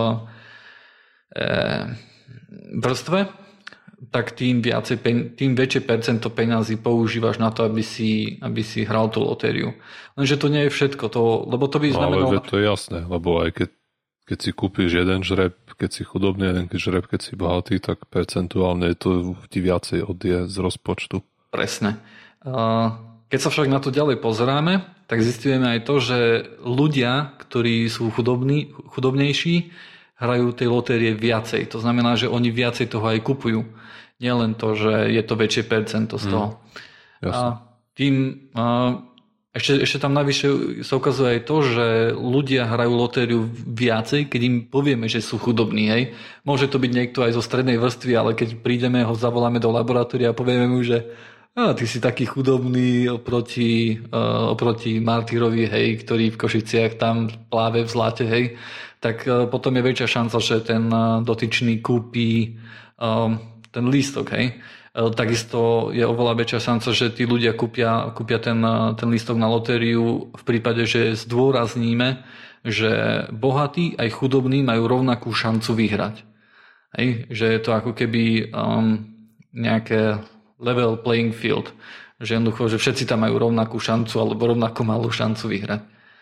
vrstve, tak tým, viacej, tým väčšie percento peňazí používaš na to, aby si, aby si hral tú lotériu. Lenže to nie je všetko, to, lebo to by znamenalo... No, ale to je jasné, lebo aj keď Keď si kúpiš jeden žreb, keď si chudobný, jeden žreb, keď si bohatý, tak percentuálne to ti viacej odje z rozpočtu. Presne. Keď sa však na to ďalej pozeráme, tak zistujeme aj to, že ľudia, ktorí sú chudobní, chudobnejší, hrajú tej lotérie viacej. To znamená, že oni viacej toho aj kupujú. Nie len to, že je to väčšie percento z toho. Mm, a tým... Ešte, ešte tam navyše sa ukazuje aj to, že ľudia hrajú lotériu viacej, keď im povieme, že sú chudobní. Hej. Môže to byť niekto aj zo strednej vrstvy, ale keď prídeme, ho zavoláme do laboratória a povieme mu, že a, ty si taký chudobný oproti, uh, oproti Martyrovi, hej, ktorý v Košiciach tam pláve v zlate, hej, tak uh, potom je väčšia šanca, že ten uh, dotyčný kúpi uh, ten lístok, hej. Takisto je oveľa väčšia šanca, že tí ľudia kúpia, kúpia ten, ten lístok na lotériu v prípade, že zdôrazníme, že bohatí aj chudobní majú rovnakú šancu vyhrať. Hej? Že je to ako keby um, nejaké level playing field. Že jednoducho, že všetci tam majú rovnakú šancu alebo rovnako malú šancu vyhrať.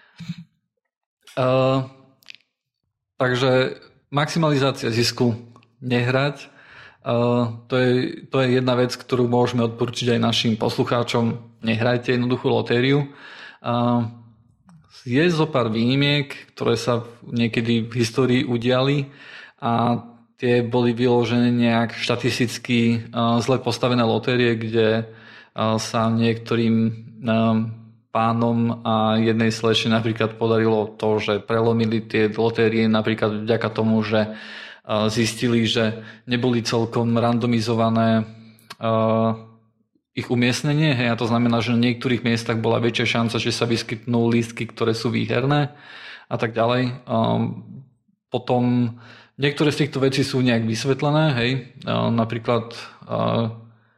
Uh, takže maximalizácia zisku, nehrať. Uh, to, je, to je jedna vec, ktorú môžeme odporučiť aj našim poslucháčom. Nehrajte jednoduchú lotériu. Uh, je zo pár výnimiek, ktoré sa niekedy v histórii udiali a tie boli vyložené nejak štatisticky uh, zle postavené lotérie, kde uh, sa niektorým uh, pánom a jednej slečne napríklad podarilo to, že prelomili tie lotérie napríklad vďaka tomu, že zistili, že neboli celkom randomizované ich umiestnenie, hej, a to znamená, že na niektorých miestach bola väčšia šanca, že sa vyskytnú lístky, ktoré sú výherné a tak ďalej. Um, potom niektoré z týchto vecí sú nejak vysvetlené, hej, uh, napríklad uh,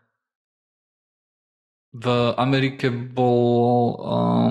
v Amerike bol uh,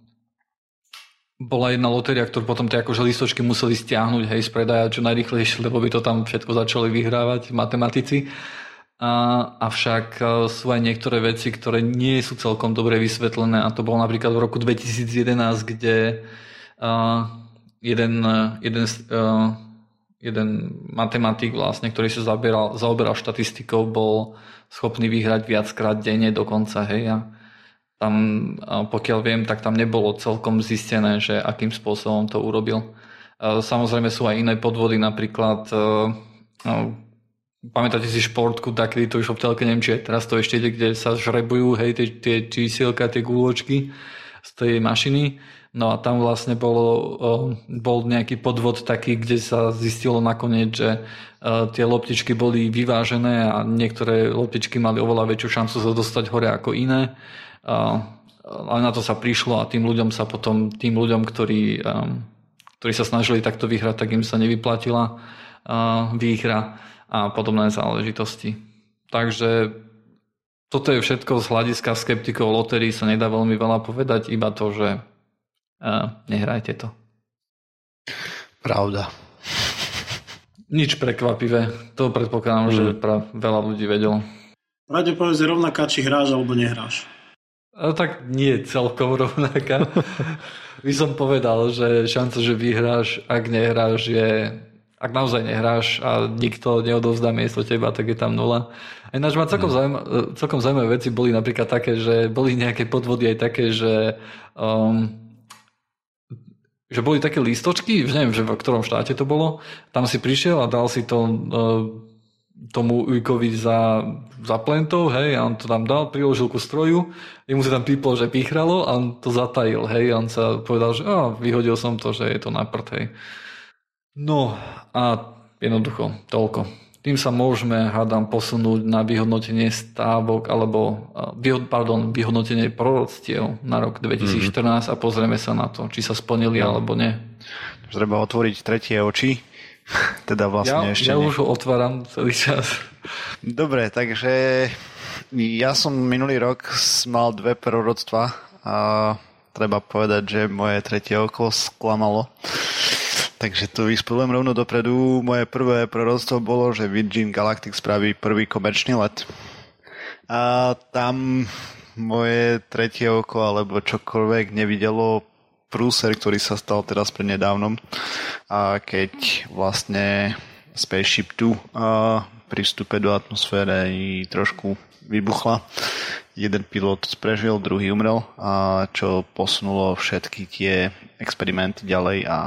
bola jedna lotéria, ktorú potom tie akože listočky museli stiahnuť, hej, z predaja čo najrýchlejšie, lebo by to tam všetko začali vyhrávať matematici. A, avšak sú aj niektoré veci, ktoré nie sú celkom dobre vysvetlené, a to bolo napríklad v roku dvetisíc jedenásť, kde uh, jeden, jeden, uh, jeden matematik vlastne, ktorý sa zaoberal, zaoberal štatistikou, bol schopný vyhrať viackrát denne dokonca, hej, a tam, uh, pokiaľ viem, tak tam nebolo celkom zistené, že akým spôsobom to urobil. Uh, samozrejme sú aj iné podvody, napríklad uh, uh, pamätáte si Športku, tak kedy to išlo v telke, neviem, či teraz to ešte ide, kde sa žrebujú, hej, tie, tie čísielka, tie guľočky z tej mašiny. No a tam vlastne bolo, bol nejaký podvod taký, kde sa zistilo nakoniec, že tie loptičky boli vyvážené a niektoré loptičky mali oveľa väčšiu šancu sa dostať hore ako iné. Ale na to sa prišlo a tým ľuďom sa potom, tým ľuďom, ktorí, ktorí sa snažili takto vyhrať, tak im sa nevyplatila výhra a podobné záležitosti. Takže toto je všetko z hľadiska skeptikov lotérií, sa nedá veľmi veľa povedať, iba to, že uh, nehrajte to. Pravda. Nič prekvapivé. To predpokladám, mm. že pra, veľa ľudí vedelo. Pravdepodobne je rovnaká, či hráš alebo nehráš. A tak nie celkom rovnaká. By som povedal, že šanca, že vyhráš, ak nehráš, je... Ak naozaj nehráš a nikto neodovzdá miesto teba, tak je tam nula. A ináč ma celkom, mm. zaujímavé, celkom zaujímavé veci boli napríklad také, že boli nejaké podvody aj také, že um, že boli také lístočky, neviem, že v ktorom štáte to bolo, tam si prišiel a dal si to uh, tomu ujkovi za, za plentov, hej, a on to tam dal, priložil ku stroju, jemu sa tam píplo, že pichralo a on to zatajil, hej, a on sa povedal, že á, vyhodil som to, že je to na prd, hej. No a jednoducho, toľko. Tým sa môžeme, hádam, posunúť na vyhodnotenie stávok alebo pardon, vyhodnotenie proroctiev na rok dvetisíc štrnásť mm-hmm. a pozrieme sa na to, či sa splnili no. alebo nie. Treba otvoriť tretie oči. Teda vlastne ja, ešte ja nie. už ho otváram celý čas. Dobre, takže ja som minulý rok mal dve proroctva a treba povedať, že moje tretie oko sklamalo. Takže tu vyspovedujem rovno dopredu. Moje prvé proroctvo bolo, že Virgin Galactic spraví prvý komerčný let. A tam moje tretie oko alebo čokoľvek nevidelo prúser, ktorý sa stal teraz prednedávnom. A keď vlastne Spaceship two a pri vstupe do atmosféry trošku vybuchla. Jeden pilot prežil, druhý umrel, a čo posunulo všetky tie experimenty ďalej a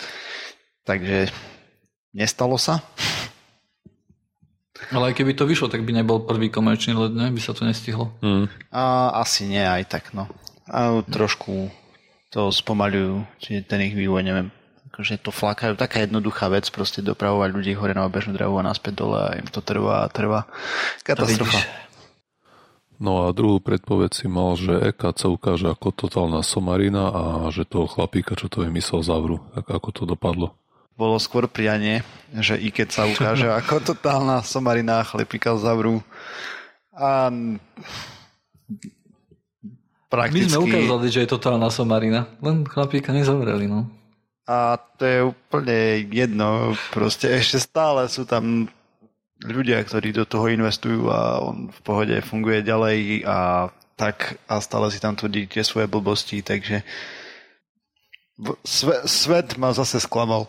takže nestalo sa. Ale aj keby to vyšlo, tak by nebol prvý komerčný let, ne? By sa to nestihlo. Mm. A asi nie, aj tak, no. A trošku to spomaľujú, čiže ten ich vývoj, neviem, akože to flákajú. Taká jednoduchá vec, proste dopravovať ľudí hore na obežnú dráhu a naspäť dole a im to trvá a trvá. Katastrofa. No a druhú predpoveď si mal, že é ká sa ukáže ako totálna somarina a že toho chlapíka, čo to vymyslel, zavru. Tak ako to dopadlo? Bolo skôr prianie, že i keď sa ukáže ako totálna somarina, chlapíka zavru. A prakticky... My sme ukázali, že je totálna somarina, len chlapíka nezavreli, no. A to je úplne jedno, proste ešte stále sú tam ľudia, ktorí do toho investujú a on v pohode funguje ďalej a tak a stále si tam tvrdí tie svoje blbosti, takže sve, svet ma zase sklamal.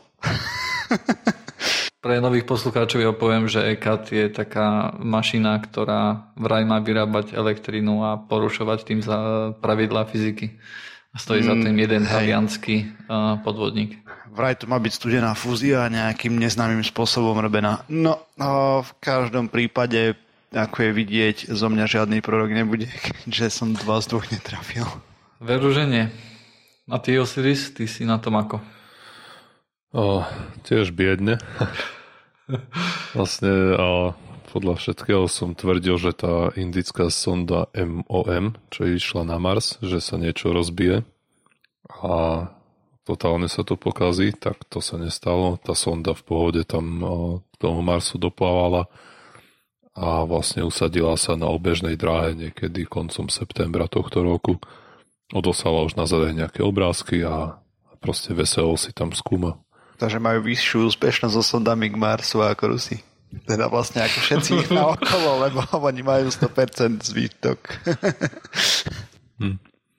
Pre nových poslucháčov ja poviem, že é ká té je taká mašina, ktorá vraj má vyrábať elektrínu a porušovať tým za pravidlá fyziky. A stojí mm, za tým jeden taliansky uh, podvodník. Vraj to má byť studená fúzia nejakým neznámym spôsobom robená. No, no, v každom prípade, ako je vidieť, zo mňa žiadny prorok nebude, keďže som dva z dvoch netrafil. Veru, že nie. A ty, Osiris, ty si na tom ako? O, tiež biedne. Vlastne o, podľa všetkého som tvrdil, že tá indická sonda em ó em, čo išla na Mars, že sa niečo rozbije a totálne sa to pokazí, tak to sa nestalo. Tá sonda v pohode tam k tomu Marsu doplávala a vlastne usadila sa na obežnej dráhe niekedy koncom septembra tohto roku. Odoslala už na zadek nejaké obrázky a proste veselo si tam skúma. Takže majú vyššiu úspešnosť so sondami k Marsu ako Rusi. Teda vlastne ako všetci ich naokolo, lebo oni majú sto percent zvyšok. hm.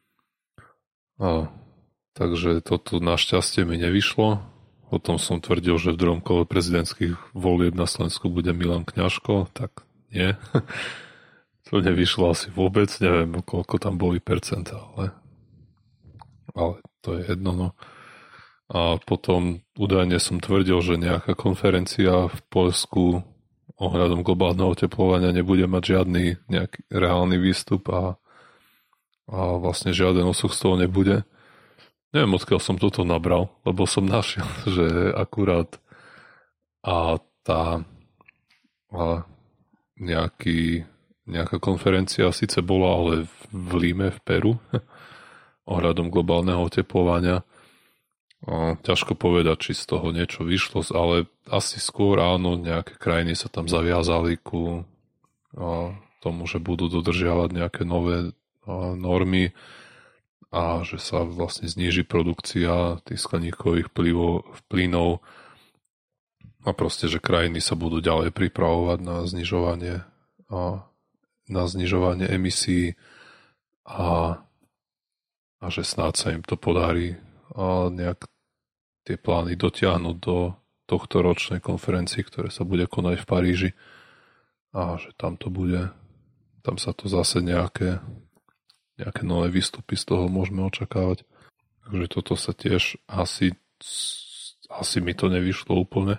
A takže to tu našťastie mi nevyšlo. Potom som tvrdil, že v druhom kole prezidentských volieb na Slovensku bude Milan Kňažko, tak nie. To nevyšlo asi vôbec, neviem, koľko tam boli percentá, ale, ale to je jedno. No. A potom údajne som tvrdil, že nejaká konferencia v Poľsku ohľadom globálneho oteplovania nebude mať žiadny nejaký reálny výstup a, a vlastne žiaden osud z toho nebude. Neviem, odkiaľ som toto nabral, lebo som našiel, že akurát a tá a nejaký, nejaká konferencia síce bola, ale v Líme v Peru ohľadom globálneho oteplovania. A ťažko povedať, či z toho niečo vyšlo, ale asi skôr áno, nejaké krajiny sa tam zaviazali ku a, tomu, že budú dodržiavať nejaké nové a, normy a že sa vlastne zníži produkcia tých skleníkových plynov a proste, že krajiny sa budú ďalej pripravovať na znižovanie a na znižovanie emisí a, a že snáď sa im to podarí a nejak tie plány dotiahnuť do tohto ročnej konferencii, ktoré sa bude konať v Paríži a že tam to bude, tam sa to zase nejaké nejaké nové výstupy z toho môžeme očakávať. Takže toto sa tiež asi asi mi to nevyšlo úplne.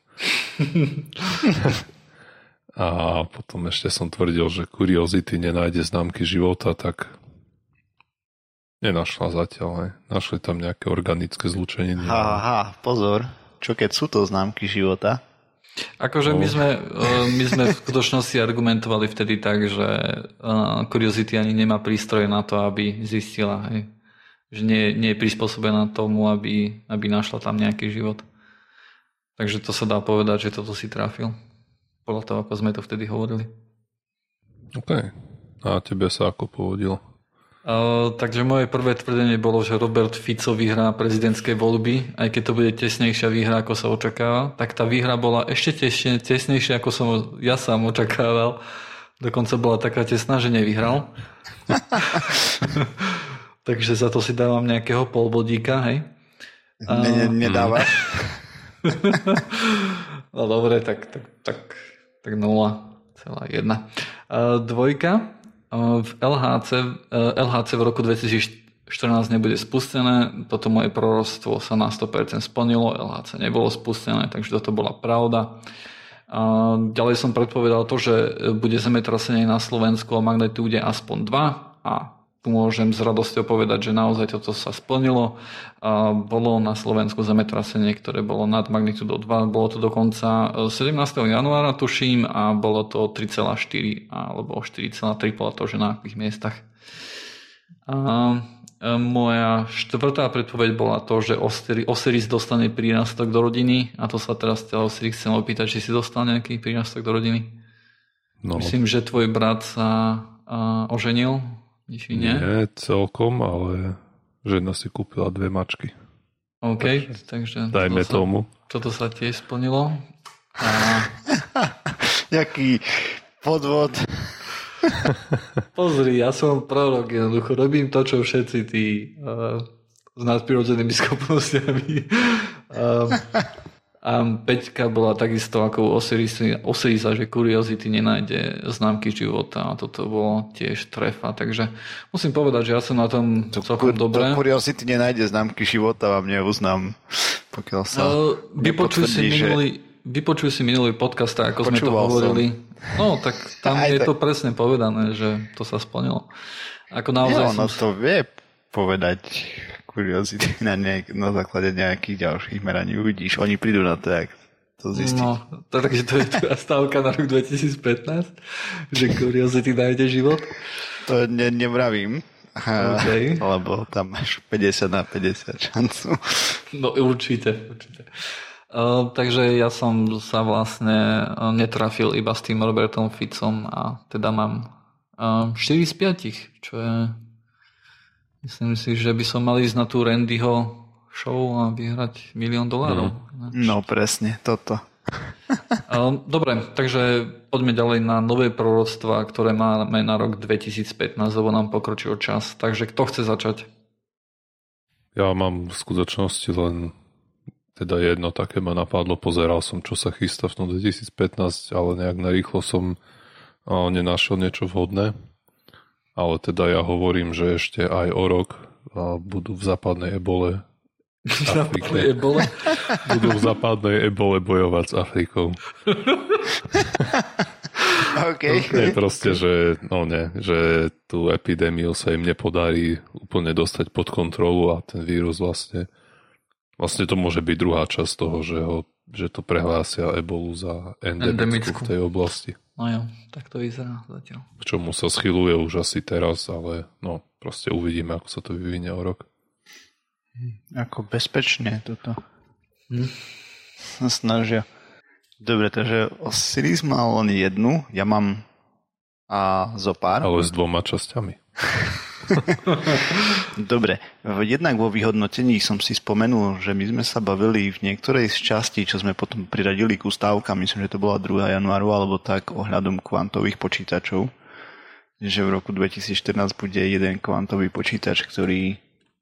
A potom ešte som tvrdil, že Curiosity nenájde známky života, tak nenašla zatiaľ. Ne? Našli tam nejaké organické zlúčeniny. Aha, pozor. Čo keď sú to známky života? Akože my sme, my sme v skutočnosti argumentovali vtedy tak, že Curiosity ani nemá prístroje na to, aby zistila, hej. Že nie, nie je prispôsobená tomu, aby, aby našla tam nejaký život. Takže to sa dá povedať, že toto si trafil. Podľa toho, ako sme to vtedy hovorili. OK. A tebe sa ako povodilo? Uh, takže moje prvé tvrdenie bolo, že Robert Fico vyhrá prezidentské voľby, aj keď to bude tesnejšia výhra, ako sa očakáva. Tak tá výhra bola ešte tesne, tesnejšia, ako som ja sám očakával. Dokonca bola taká tesná, že nevyhral. Takže za to si dávam nejakého polbodíka, hej? Uh, ne, nedávaš? No dobre, tak, tak, tak, tak nula celá jedna. Uh, dvojka. V el há cé, el há cé v roku dvetisícštrnásť nebude spustené, toto moje proroctvo sa na sto percent splnilo, el há cé nebolo spustené, takže toto bola pravda. A ďalej som predpovedal to, že bude zemetrasenie na Slovensku o magnitúde aspoň dva a tu môžem s radosťou povedať, že naozaj toto sa splnilo. A bolo na Slovensku zemetrasenie, ktoré bolo nad magnitúdou dva. Bolo to dokonca sedemnásteho januára, tuším, a bolo to tri celé štyri alebo štyri celé tri, podľa toho, že na akých miestach. A moja štvrtá predpoveď bola to, že Osiris dostane prírastok do rodiny a to sa teraz ťa Osiris chcem opýtať, či si dostal nejaký prírastok do rodiny. No. Myslím, že tvoj brat sa oženil. Nie? Nie celkom, ale žena si kúpila dve mačky. OK, takže dajme toto tomu. Sa, toto sa tiež splnilo. A... Jaký podvod. Pozri, ja som prorok, jednoducho robím to, čo všetci tí uh, s nadprirodzenými schopnostiami. Uh, a Peťka bola takisto ako Osirisa, Osirisa, že Curiosity nenájde známky života a toto bolo tiež trefa, takže musím povedať, že ja som na tom to, celkom to, dobre. To Curiosity nenájde známky života, vám neuznám, pokiaľ sa uh, vypočuj si minulý, že... vypočuj si minulý podcast, ako Počúval sme to hovorili. Som. No, tak tam je tak... to presne povedané, že to sa splnilo. Ako naozaj jo, no som... to vie povedať Curiosity na, nejak, na základe nejakých ďalších meraní. Uvidíš, oni prídu na to, jak to zistiť. No, to, takže to je tvoja stávka na rok dvetisícpätnásť, že Curiosity nájde život? To ne, nevravím, okay. lebo tam máš päťdesiat na päťdesiat šancu. No určite, určite. Uh, takže ja som sa vlastne netrafil iba s tým Robertom Ficom a teda mám uh, štyri z piatich, čo je, myslím si, že by som mal ísť na tú Randyho show a vyhrať milión dolárov. Mm. No presne, toto. uh, Dobre, takže poďme ďalej na nové proroctvá, ktoré máme na rok dvetisícpätnásť, lebo nám pokročil čas. Takže kto chce začať? Ja mám v skutočnosti len teda jedno také ma napadlo, pozeral som, čo sa chystá v tom dvetisícpätnásť, ale nejak narýchlo som nenašiel niečo vhodné. Ale teda ja hovorím, že ešte aj o rok budú v západnej ebole Západnej ebole? Budú v západnej ebole bojovať s Afrikou. Okay. Nie, proste, že, no nie, že tú epidémiu sa im nepodarí úplne dostať pod kontrolu a ten vírus vlastne Vlastne to môže byť druhá časť toho, že, ho, že to prehlásia ebolu za endemickú v tej oblasti. No jo, tak to vyzerá zatiaľ. K čomu sa schyluje už asi teraz, ale no, proste uvidíme, ako sa to vyvinie o rok. Ako bezpečne toto. Hm? Snažia. Dobre, takže Osiris mal len jednu, ja mám a zo pár. Ale s dvoma časťami. Dobre, jednak vo vyhodnotení som si spomenul, že my sme sa bavili v niektorej z častí, čo sme potom priradili ku stávkam, myslím, že to bola druhého januáru alebo tak, ohľadom kvantových počítačov, že v roku dvetisícštrnásť bude jeden kvantový počítač, ktorý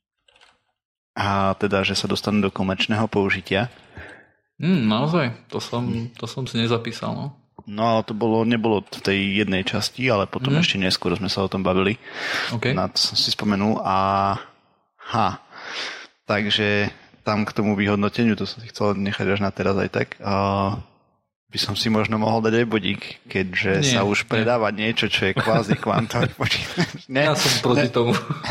a teda, že sa dostane do komerčného použitia. Mm, naozaj, to som, to som si nezapísal, no. No ale to bolo, nebolo v tej jednej časti, ale potom mm. ešte neskôr sme sa o tom bavili. Okay. Na to som si spomenul a ha, takže tam k tomu vyhodnoteniu, to som si chcel nechať až na teraz aj tak, uh, by som si možno mohol dať aj bodík, keďže nie, sa už predáva nie. niečo, čo je kvázi kvantový počítač. Ja som proti ne. tomu.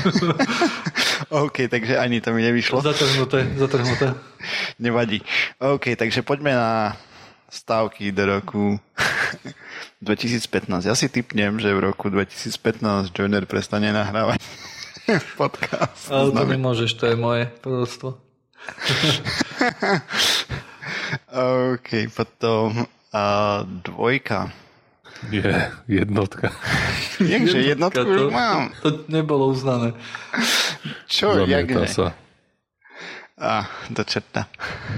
OK, takže ani to mi nevyšlo. Zatrhnuté, zatrhnuté. Nevadí. OK, takže poďme na stávky do roku dvetisícpätnásť. Ja si tipnem, že v roku dvetisícpätnásť Joiner prestane nahrávať podcast. Ale to nemôžeš, to je moje proroctvo. OK, potom a dvojka. Je, yeah, jednotka. Jakže jednotku to, už mám. To, to nebolo uznané. Čo, jak ne? Sa. Á, do čerta.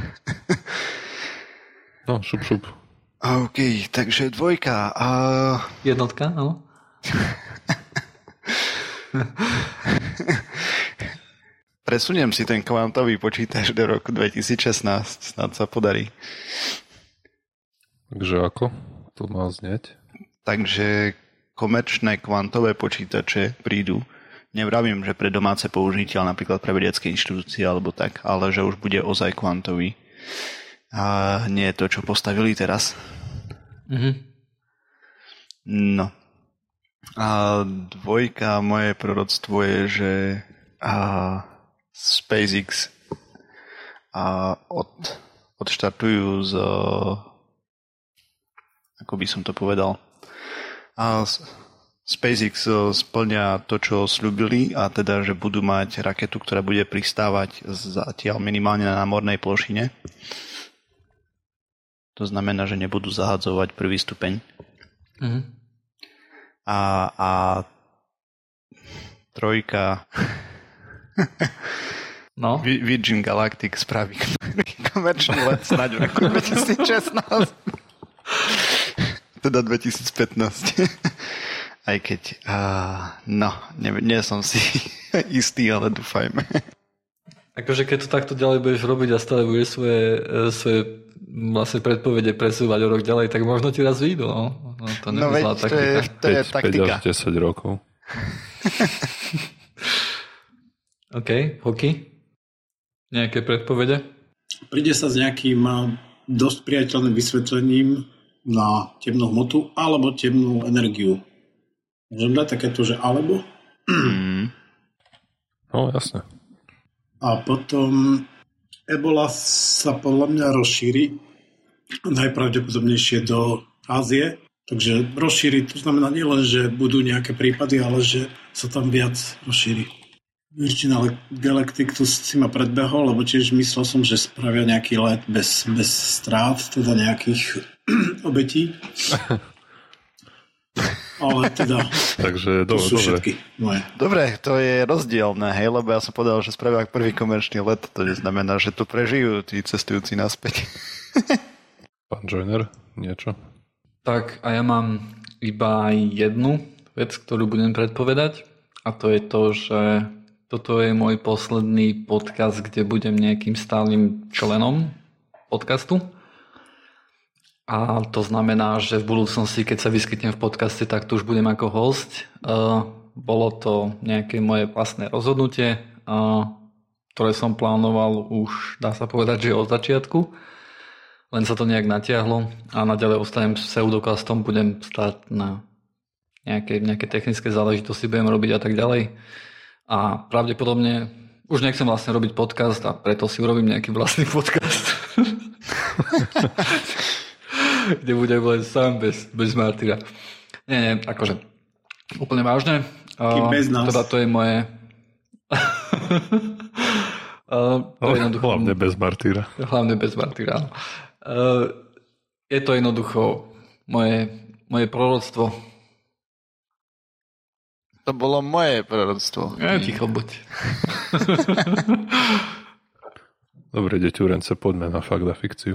No, šup, šup. OK, takže dvojka. A... Jednotka, áno. Presuniem si ten kvantový počítač do roku dvetisícšestnásť. Snad sa podarí. Takže ako? To má znieť? Takže komerčné kvantové počítače prídu. Nevravím, že pre domáce použitie, ale napríklad pre vedecké inštitúcie alebo tak, ale že už bude ozaj kvantový. A nie je to, čo postavili teraz. Mm-hmm. No. A dvojka, moje proroctvo je, že a SpaceX a od, odštartujú z, ako by som to povedal, a SpaceX splňa to, čo sľubili, a teda, že budú mať raketu, ktorá bude pristávať zatiaľ minimálne na námornej plošine. To znamená, že nebudú zahadzovať prvý stupeň. Mm-hmm. A, a trojka no? Virgin Galactic spraví komerčný let snáď v roku dvetisícšestnásť. Teda dvetisícpätnásť. Aj keď uh, no, nie, nie som si istý, ale dúfajme. Akože keď to takto ďalej budeš robiť a stále budeš svoje, svoje vlastne predpovede presúvať o rok ďalej, tak možno ti raz vyjdu. No, no to no veď, to je, to je päť, taktika. päť až desať rokov. OK, hockey? Nejaké predpovede? Príde sa s nejakým dosť priateľným vysvetlením na temnú hmotu alebo temnú energiu. Môžem dať takéto, že alebo? Mm. No, jasne. A potom Ebola sa podľa mňa rozšíri najpravdepodobnejšie do Ázie. Takže rozšíri, to znamená nielen, že budú nejaké prípady, ale že sa tam viac rozšíri. Virginia Galacticus si ma predbehol, lebo tiež myslel som, že spravia nejaký let bez, bez strát, teda nejakých obetí. Ale teda... Takže to dobre, sú všetky moje. Dobre, to je rozdielne, hej, lebo ja som povedal, že spravia prvý komerčný let, to neznamená, že tu prežijú tí cestujúci naspäť. Pán Joiner, niečo? Tak a ja mám iba jednu vec, ktorú budem predpovedať, a to je to, že toto je môj posledný podcast, kde budem nejakým stálym členom podcastu. A to znamená, že v budúcnosti, keď sa vyskytnem v podcaste, tak tu už budem ako host. Uh, bolo to nejaké moje vlastné rozhodnutie, uh, ktoré som plánoval už, dá sa povedať, že od začiatku. Len sa to nejak natiahlo a naďalej ostanem pseudokastom, budem stáť na nejaké, nejaké technické záležitosti, budem robiť a tak ďalej. A pravdepodobne už nechcem vlastne robiť podcast a preto si urobím nejaký vlastný podcast. Kde budem len sám bez, bez Martyra. Nie, nie, akože úplne vážne. Kým bez nás. Teda to je moje... uh, to je hlavne bez Martyra. Hlavne bez Martyra. Uh, je to jednoducho moje, moje proroctvo. To bolo moje proroctvo. Ja, ticho buď. Dobre, deťurence, poďme na fakt a fikciu.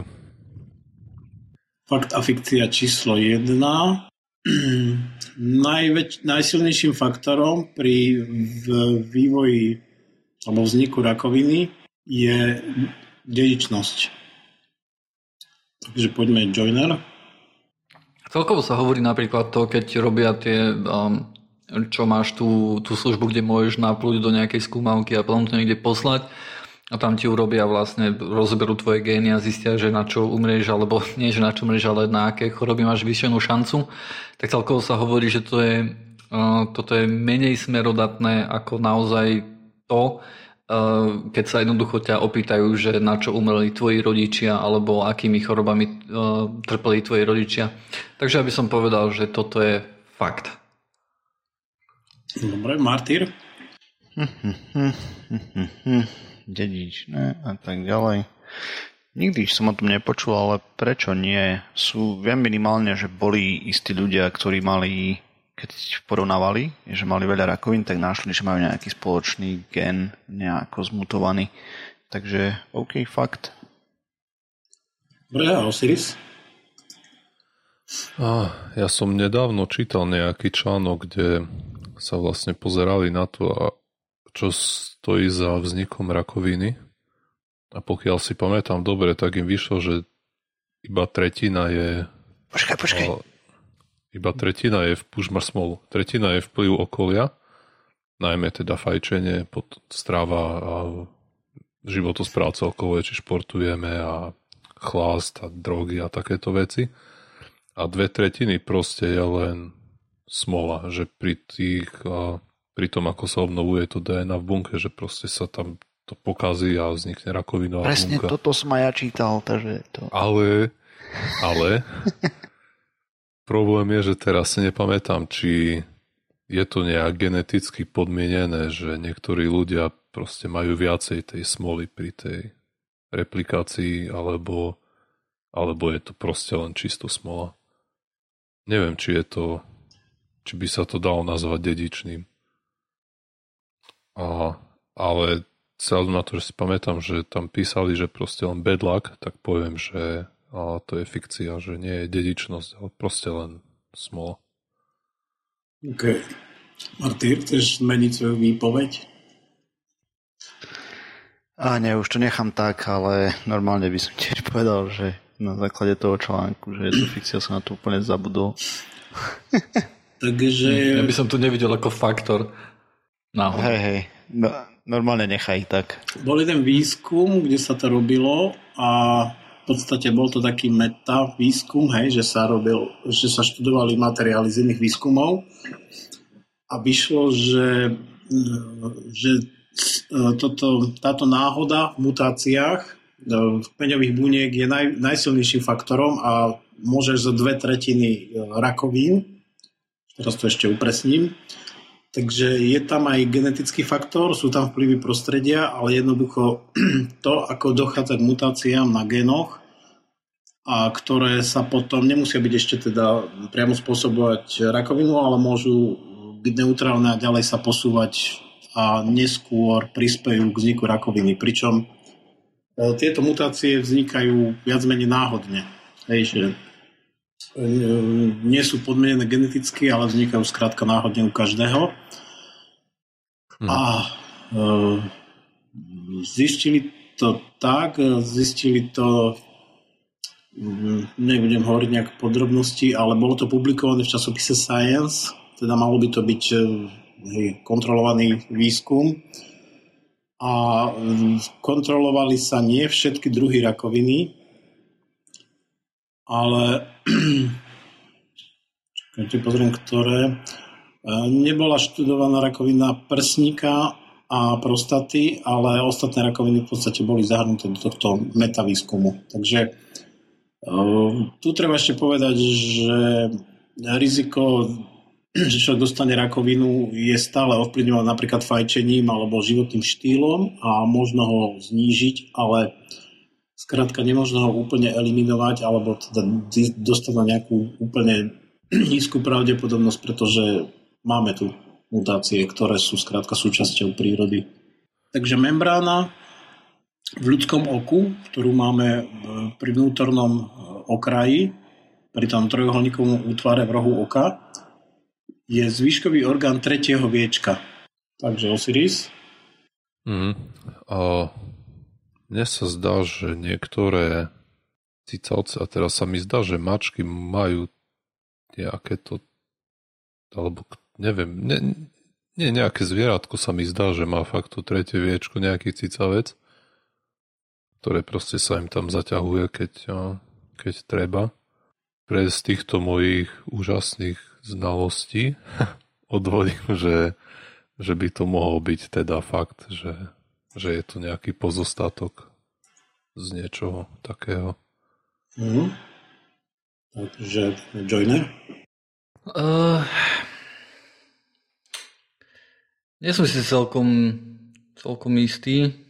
Fakt a fikcia číslo jedna. Najväč- najsilnejším faktorom pri v- vývoji alebo vzniku rakoviny je dedičnosť. Takže poďme Joiner. Celkovo sa hovorí napríklad to, keď robia tie, um, čo máš tú, tú službu, kde môžeš naplúť do nejakej skúmavky a potom to niekde poslať a tam ti urobia vlastne, rozoberú tvoje gény a zistia, že na čo umrieš, alebo nie, že na čo umrieš, ale na aké choroby máš vyššenú šancu. Tak celkovo sa hovorí, že to je, uh, toto je menej smerodatné ako naozaj to, keď sa jednoducho ťa opýtajú, že na čo umreli tvoji rodičia alebo akými chorobami uh, trpeli tvoji rodičia. Takže aby som povedal, že toto je fakt. Dobre, Martyr. Dedičné a tak ďalej. Nikdy som o tom nepočul, ale prečo nie? Sú, viem minimálne, že boli istí ľudia, ktorí mali, keď porovnávali, že mali veľa rakovín, tak našli, že majú nejaký spoločný gen nejako zmutovaný. Takže OK, fakt. Dobre, a Osiris? A, ja som nedávno čítal nejaký článok, kde sa vlastne pozerali na to, a čo stojí za vznikom rakoviny. A pokiaľ si pamätám dobre, tak im vyšlo, že iba tretina je... Počkaj, počkaj. A, iba tretina je, už máš smolu, tretina je vplyv okolia, najmä teda fajčenie, pod stráva a životospráva celkové, či športujeme a chlast a drogy a takéto veci. A dve tretiny proste je len smola, že pri tých, a pri tom, ako sa obnovuje to dé en á v bunke, že proste sa tam to pokazí a vznikne rakovinová bunka. Presne toto som aj ja čítal, takže to... Ale, ale... Problém je, že teraz si nepamätám, či je to nejak geneticky podmienené, že niektorí ľudia proste majú viacej tej smoly pri tej replikácii, alebo, alebo je to proste len čisto smola. Neviem, či je to, či by sa to dalo nazvať dedičným. A, ale celé na to, že si pamätám, že tam písali, že proste len bad luck, tak poviem, že a to je fikcia, že nie je dedičnosť, ale proste len smola. OK. Martyr, chceš zmeniť svoju výpoveď? A nie, už to nechám tak, ale normálne by som tiež povedal, že na základe toho článku, že je to fikcia, som na to úplne zabudol. Takže... Ja by som tu nevidel ako faktor. Náhodou. Hej, hej. No, normálne nechaj tak. Bol jeden výskum, kde sa to robilo a v podstate bol to taký meta výskum, hej, že sa robil, že sa študovali materiály z iných výskumov a vyšlo, že, že toto, táto náhoda v mutáciách kmeňových buniek je naj, najsilnejším faktorom a môžeš za dve tretiny rakovín, teraz to ešte upresním, takže je tam aj genetický faktor, sú tam vplyvy prostredia, ale jednoducho to, ako dochádza k mutáciám na génoch, a ktoré sa potom nemusia byť ešte teda priamo spôsobovať rakovinu, ale môžu byť neutrálne a ďalej sa posúvať a neskôr prispejú k vzniku rakoviny. Pričom tieto mutácie vznikajú viac menej náhodne. Hej, že nie sú podmienené geneticky, ale vznikajú skrátka náhodne u každého. Hmm. A e, zistili to tak, zistili to nebudem hovoriť nejak podrobnosti, ale bolo to publikované v časopise Science, teda malo by to byť hej, kontrolovaný výskum a kontrolovali sa nie všetky druhy rakoviny, ale čakajte, pozriem, ktoré nebola študovaná rakovina prsníka a prostaty, ale ostatné rakoviny v podstate boli zahrnuté do tohto metavýskumu. Takže tu treba ešte povedať, že riziko, že človek dostane rakovinu, je stále ovplyvňované napríklad fajčením alebo životným štýlom a možno ho znížiť, ale skrátka nemôžno ho úplne eliminovať alebo teda dostať na nejakú úplne nízku pravdepodobnosť, pretože máme tu mutácie, ktoré sú skrátka súčasťou prírody. Takže membrána v ľudskom oku, ktorú máme pri vnútornom okraji, pri tom trojuholníkovom útvare v rohu oka, je zvyškový orgán tretieho viečka. Takže Osiris. Mm. A mne sa zdá, že niektoré cicavce, a teraz sa mi zdá, že mačky majú nejaké to, alebo neviem, ne, nie nejaké zvieratko sa mi zdá, že má fakt to tretie viečko, nejaký cicavec, ktoré proste sa im tam zaťahuje, keď, keď treba. Pre z týchto mojich úžasných znalostí odvodím, že, že by to mohol byť teda fakt, že, že je to nejaký pozostatok z niečoho takého. Mm. Takže Joiner? Uh, nie som si celkom, celkom istý.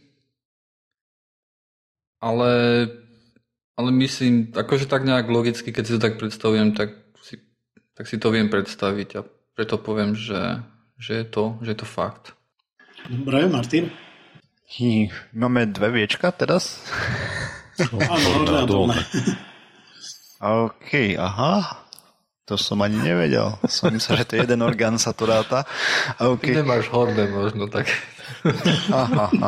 Ale, ale myslím, akože tak nejak logicky, keď si to tak predstavujem, tak si, tak si to viem predstaviť a preto poviem, že, že, je, to, že je to fakt. Dobre, Martin? Hi, máme dve viečka teraz? Áno, horné a dolné. OK, aha. To som ani nevedel. Som myslel, že to je jeden orgán sa to ráta. Okay. Ty nemáš horné možno tak. Aha, aha.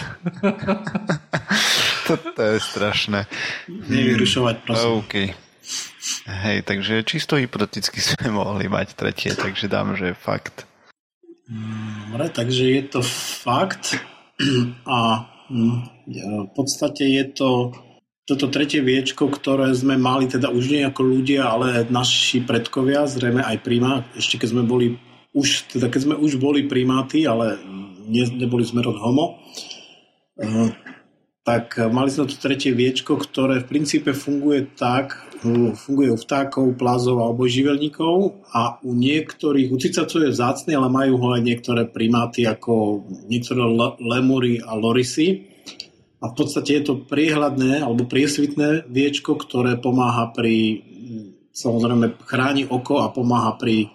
Toto je strašné. Nevyrušovať, prosím. OK. Hej, takže čisto hypoteticky sme mohli mať tretie, takže dám, že je fakt. Dobre, takže je to fakt a v podstate je to toto tretie viečko, ktoré sme mali teda už nie ako ľudia, ale naši predkovia, zrejme aj primát, ešte keď sme boli už, teda keď sme už boli primáty, ale ne, neboli sme rod homo, tak mali sme to tretie viečko, ktoré v princípe funguje tak, funguje u vtákov, plazov a obojživelníkov a u niektorých, u cicavcov je vzácny, ale majú ho aj niektoré primáty ako niektoré lemury a lorisy. A v podstate je to priehľadné alebo priesvitné viečko, ktoré pomáha pri, samozrejme chráni oko a pomáha pri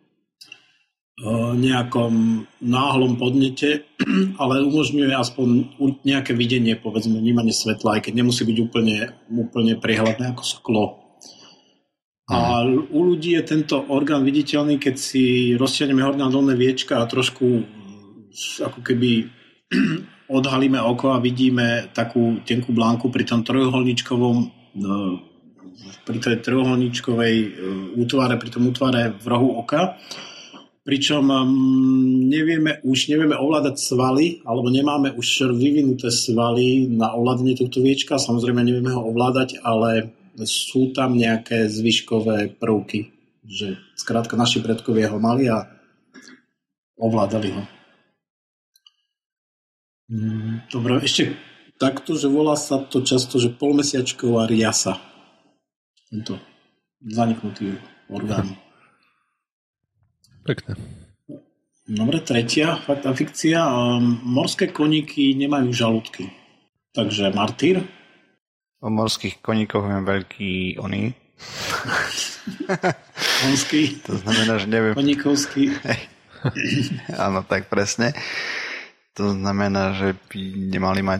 nejakom náhlom podnete, ale umožňuje aspoň nejaké videnie, povedzme, vnímanie svetla, aj keď nemusí byť úplne, úplne priehľadné ako sklo. A u ľudí je tento orgán viditeľný, keď si roztiahneme horné a dolné viečka a trošku ako keby odhalíme oko a vidíme takú tenkú blánku pri tom trojuholníčkovom pri tej trojuholníčkovej útvare, pri tom útvare v rohu oka. Pričom nevieme už nevieme ovládať svaly, alebo nemáme už vyvinuté svaly na ovládanie tohto viečka. Samozrejme nevieme ho ovládať, ale sú tam nejaké zvyškové prvky. Že skrátka naši predkovia ho mali a ovládali ho. Dobre, ešte takto, že volá sa to často, že polmesiačková riasa. Tento zaniknutý orgán. Pekne. Dobre, tretia fakt a fikcia. Morské koníky nemajú žalúdky. Takže martýr. O morských koníkoch viem veľký oný. Konský. To znamená, že neviem. Koníkovský. Áno, tak presne. To znamená, že by nemali mať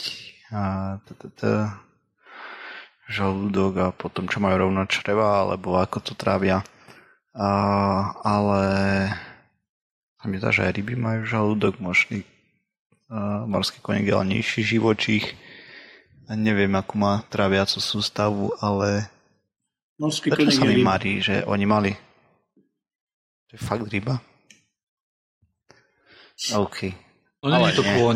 žalúdok a potom čo majú rovno čreva, alebo ako to trávia. A, ale a mi zdá, že aj ryby majú žalúdok, možný a, morský koník je ale nižší živočích. A neviem, akú má tráviacu sústavu, ale morský prečo koník sa mi je marí, že oni mali. To je fakt ryba? OK. No nie je to kôň.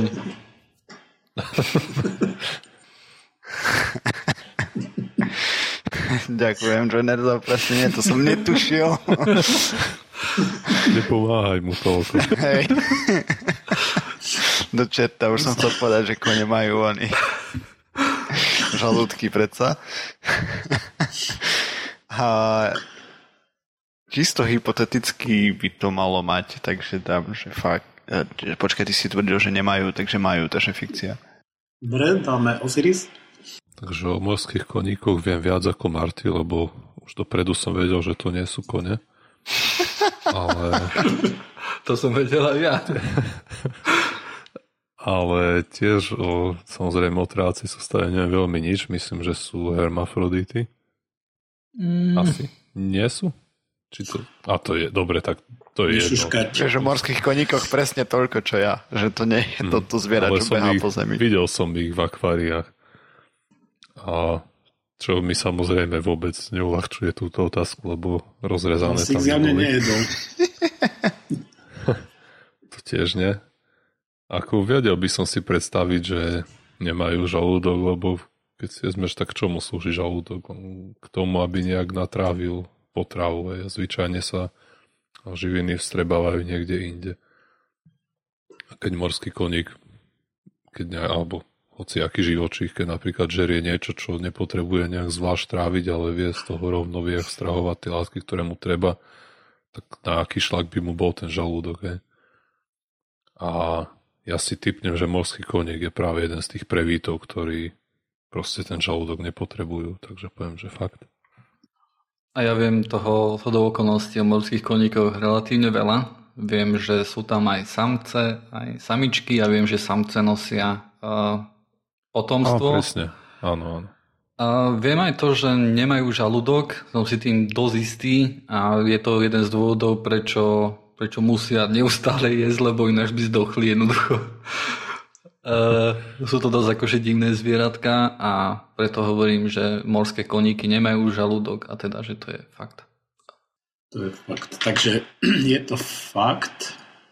Ďakujem, Joiner, za presnenie, to som netušil. Nepomáhaj mu toľko. Hej. Do čerta, už som chcel povedať, že kone majú oni žalúdky predsa. A čisto hypoteticky by to malo mať, takže dám, že fakt. Počkaj, ty si tvrdil, že nemajú, takže majú, takže fikcia. Dobre, dáme Osiris. Takže o morských koníkoch viem viac ako Marty, lebo už dopredu som vedel, že to nie sú kone. Ale... To som vedel aj ja. Ale tiež o, samozrejme o tráci sústave neviem veľmi nič. Myslím, že sú hermafrodity. Mm. Asi. Nie sú? Či to... A to je, dobre, tak to je jedno. Vieš, o morských koníkoch presne toľko, čo ja. Že to nie je to, to zviera, čo behá po zemi. Videl som ich v akváriách. A čo mi samozrejme vôbec neuľahčuje túto otázku, lebo rozrezané tam zjavne nejedol. To tiež nie. Ako vedel by som si predstaviť, že nemajú žalúdok, lebo keď si vezmeš, tak čomu slúži žalúdok? K tomu, aby nejak natrávil potravu. A zvyčajne sa živiny vstrebávajú niekde inde. A keď morský koník, keď ne, alebo hociaký živočích, keď napríklad žerie niečo, čo nepotrebuje nejak zvlášť tráviť, ale vie z toho rovno vie extrahovať tie látky, ktoré mu treba, tak na aký šlak by mu bol ten žalúdok. Je? A ja si tipnem, že morský koniek je práve jeden z tých prevítov, ktorí proste ten žalúdok nepotrebujú, takže poviem, že fakt. A ja viem toho do okolností o morských koníkoch relatívne veľa. Viem, že sú tam aj samce, aj samičky a viem, že samce nosia uh, potomstvo. Áno, presne. Áno, áno. A viem aj to, že nemajú žalúdok, som si tým dosť istý a je to jeden z dôvodov, prečo, prečo musia neustále jesť, lebo ináč by zdochli jednoducho. Uh, sú to dosť akože divné zvieratka a preto hovorím, že morské koníky nemajú žalúdok a teda, že to je fakt. To je fakt. Takže je to fakt.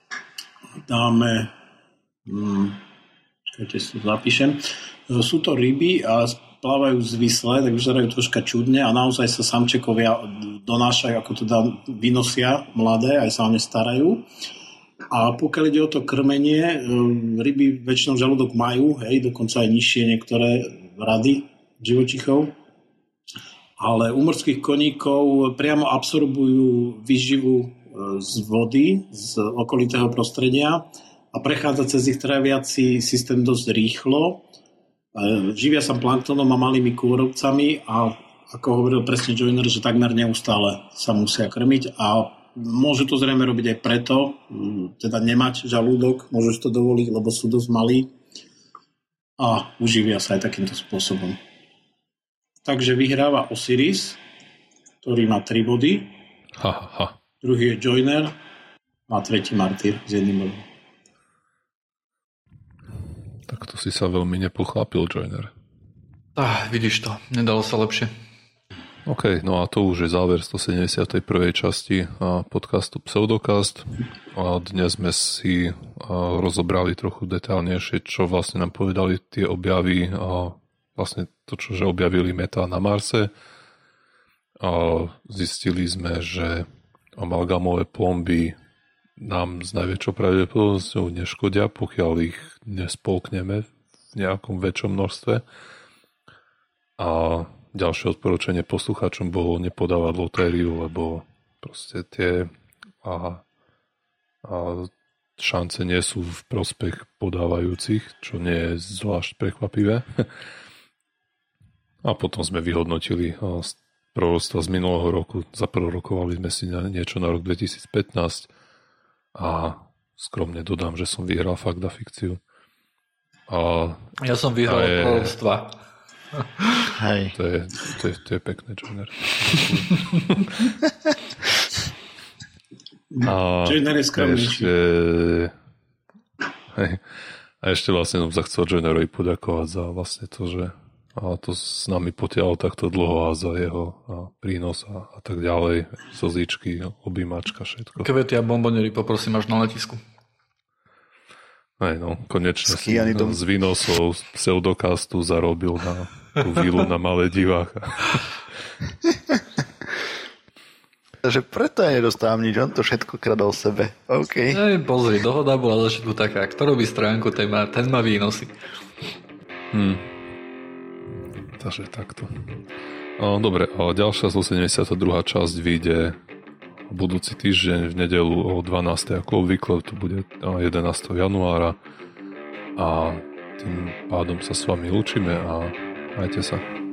Dáme... Hmm, čakajte, si to zapíšem. Sú to ryby a plávajú zvisle, tak vyzerajú troška čudne a naozaj sa samčekovia donášajú, ako teda vynosia mladé, aj sa o ne starajú. A pokiaľ ide o to krmenie, ryby väčšinou žalúdok majú, hej, dokonca aj nižšie niektoré rady živočichov. Ale u morských koníkov priamo absorbujú výživu z vody, z okolitého prostredia a prechádza cez ich tráviaci systém dosť rýchlo. Živia sa planktonom a malými kôrovcami a ako hovoril presne Joiner, že takmer neustále sa musia krmiť a môžu to zrejme robiť aj preto, teda nemať žalúdok, môžu to dovoliť, lebo sú dosť malí a uživia sa aj takýmto spôsobom. Takže vyhráva Osiris, ktorý má tri body. Ha, ha, ha. Druhý je Joiner a tretí Martyr s jedným bodom. Tak to si sa veľmi nepochápil, Joiner. Ah, vidíš to, nedalo sa lepšie. OK, no a to už je záver stosedemdesiatej prvej časti podcastu Pseudokast. A dnes sme si rozobrali trochu detailnejšie, čo vlastne nám povedali tie objavy a vlastne to, čo že objavili Meta na Marse. A zistili sme, že amalgamové plomby nám s najväčšou pravdepodobnosťou neškodia, pokiaľ ich nespolkneme v nejakom väčšom množstve. A ďalšie odporúčanie poslucháčom bolo nepodávať lotériu, lebo proste tie a, a šance nie sú v prospech podávajúcich, čo nie je zvlášť prekvapivé. A potom sme vyhodnotili proroctva z minulého roku, zaprorokovali sme si na niečo na rok dvetisícpätnásť a skromne dodám, že som vyhral fakt a fikciu. A ja som vyhral je... proroctva. Hej. To je, to je, to je pekné, Joiner. A Joiner je skromnejší. Ešte, hej, a ešte vlastne som sa chcel Joinerovi poďakovať za vlastne to, že a to s nami potiaľ takto dlho a za jeho a prínos a, a tak ďalej. Slzičky, objímačka, všetko. Kvety a bombonery poprosím až na letisku. Aj no, konečne si Skianidom. z výnosov pseudokastu zarobil na tú vilu na malé diváka. Takže preto ja nedostávam nič, on to všetko kradol sebe. OK. Ej, pozri, dohoda bola začiatku taká, kto robí stránku, ten má, ten má výnosy. Hmm. Takže takto. No, dobre, a ďalšia stosedemdesiata druhá časť vyjde budúci týždeň v nedeľu o dvanástej ako obvykle, to bude jedenásteho januára a tým pádom sa s vami lúčime a majte sa.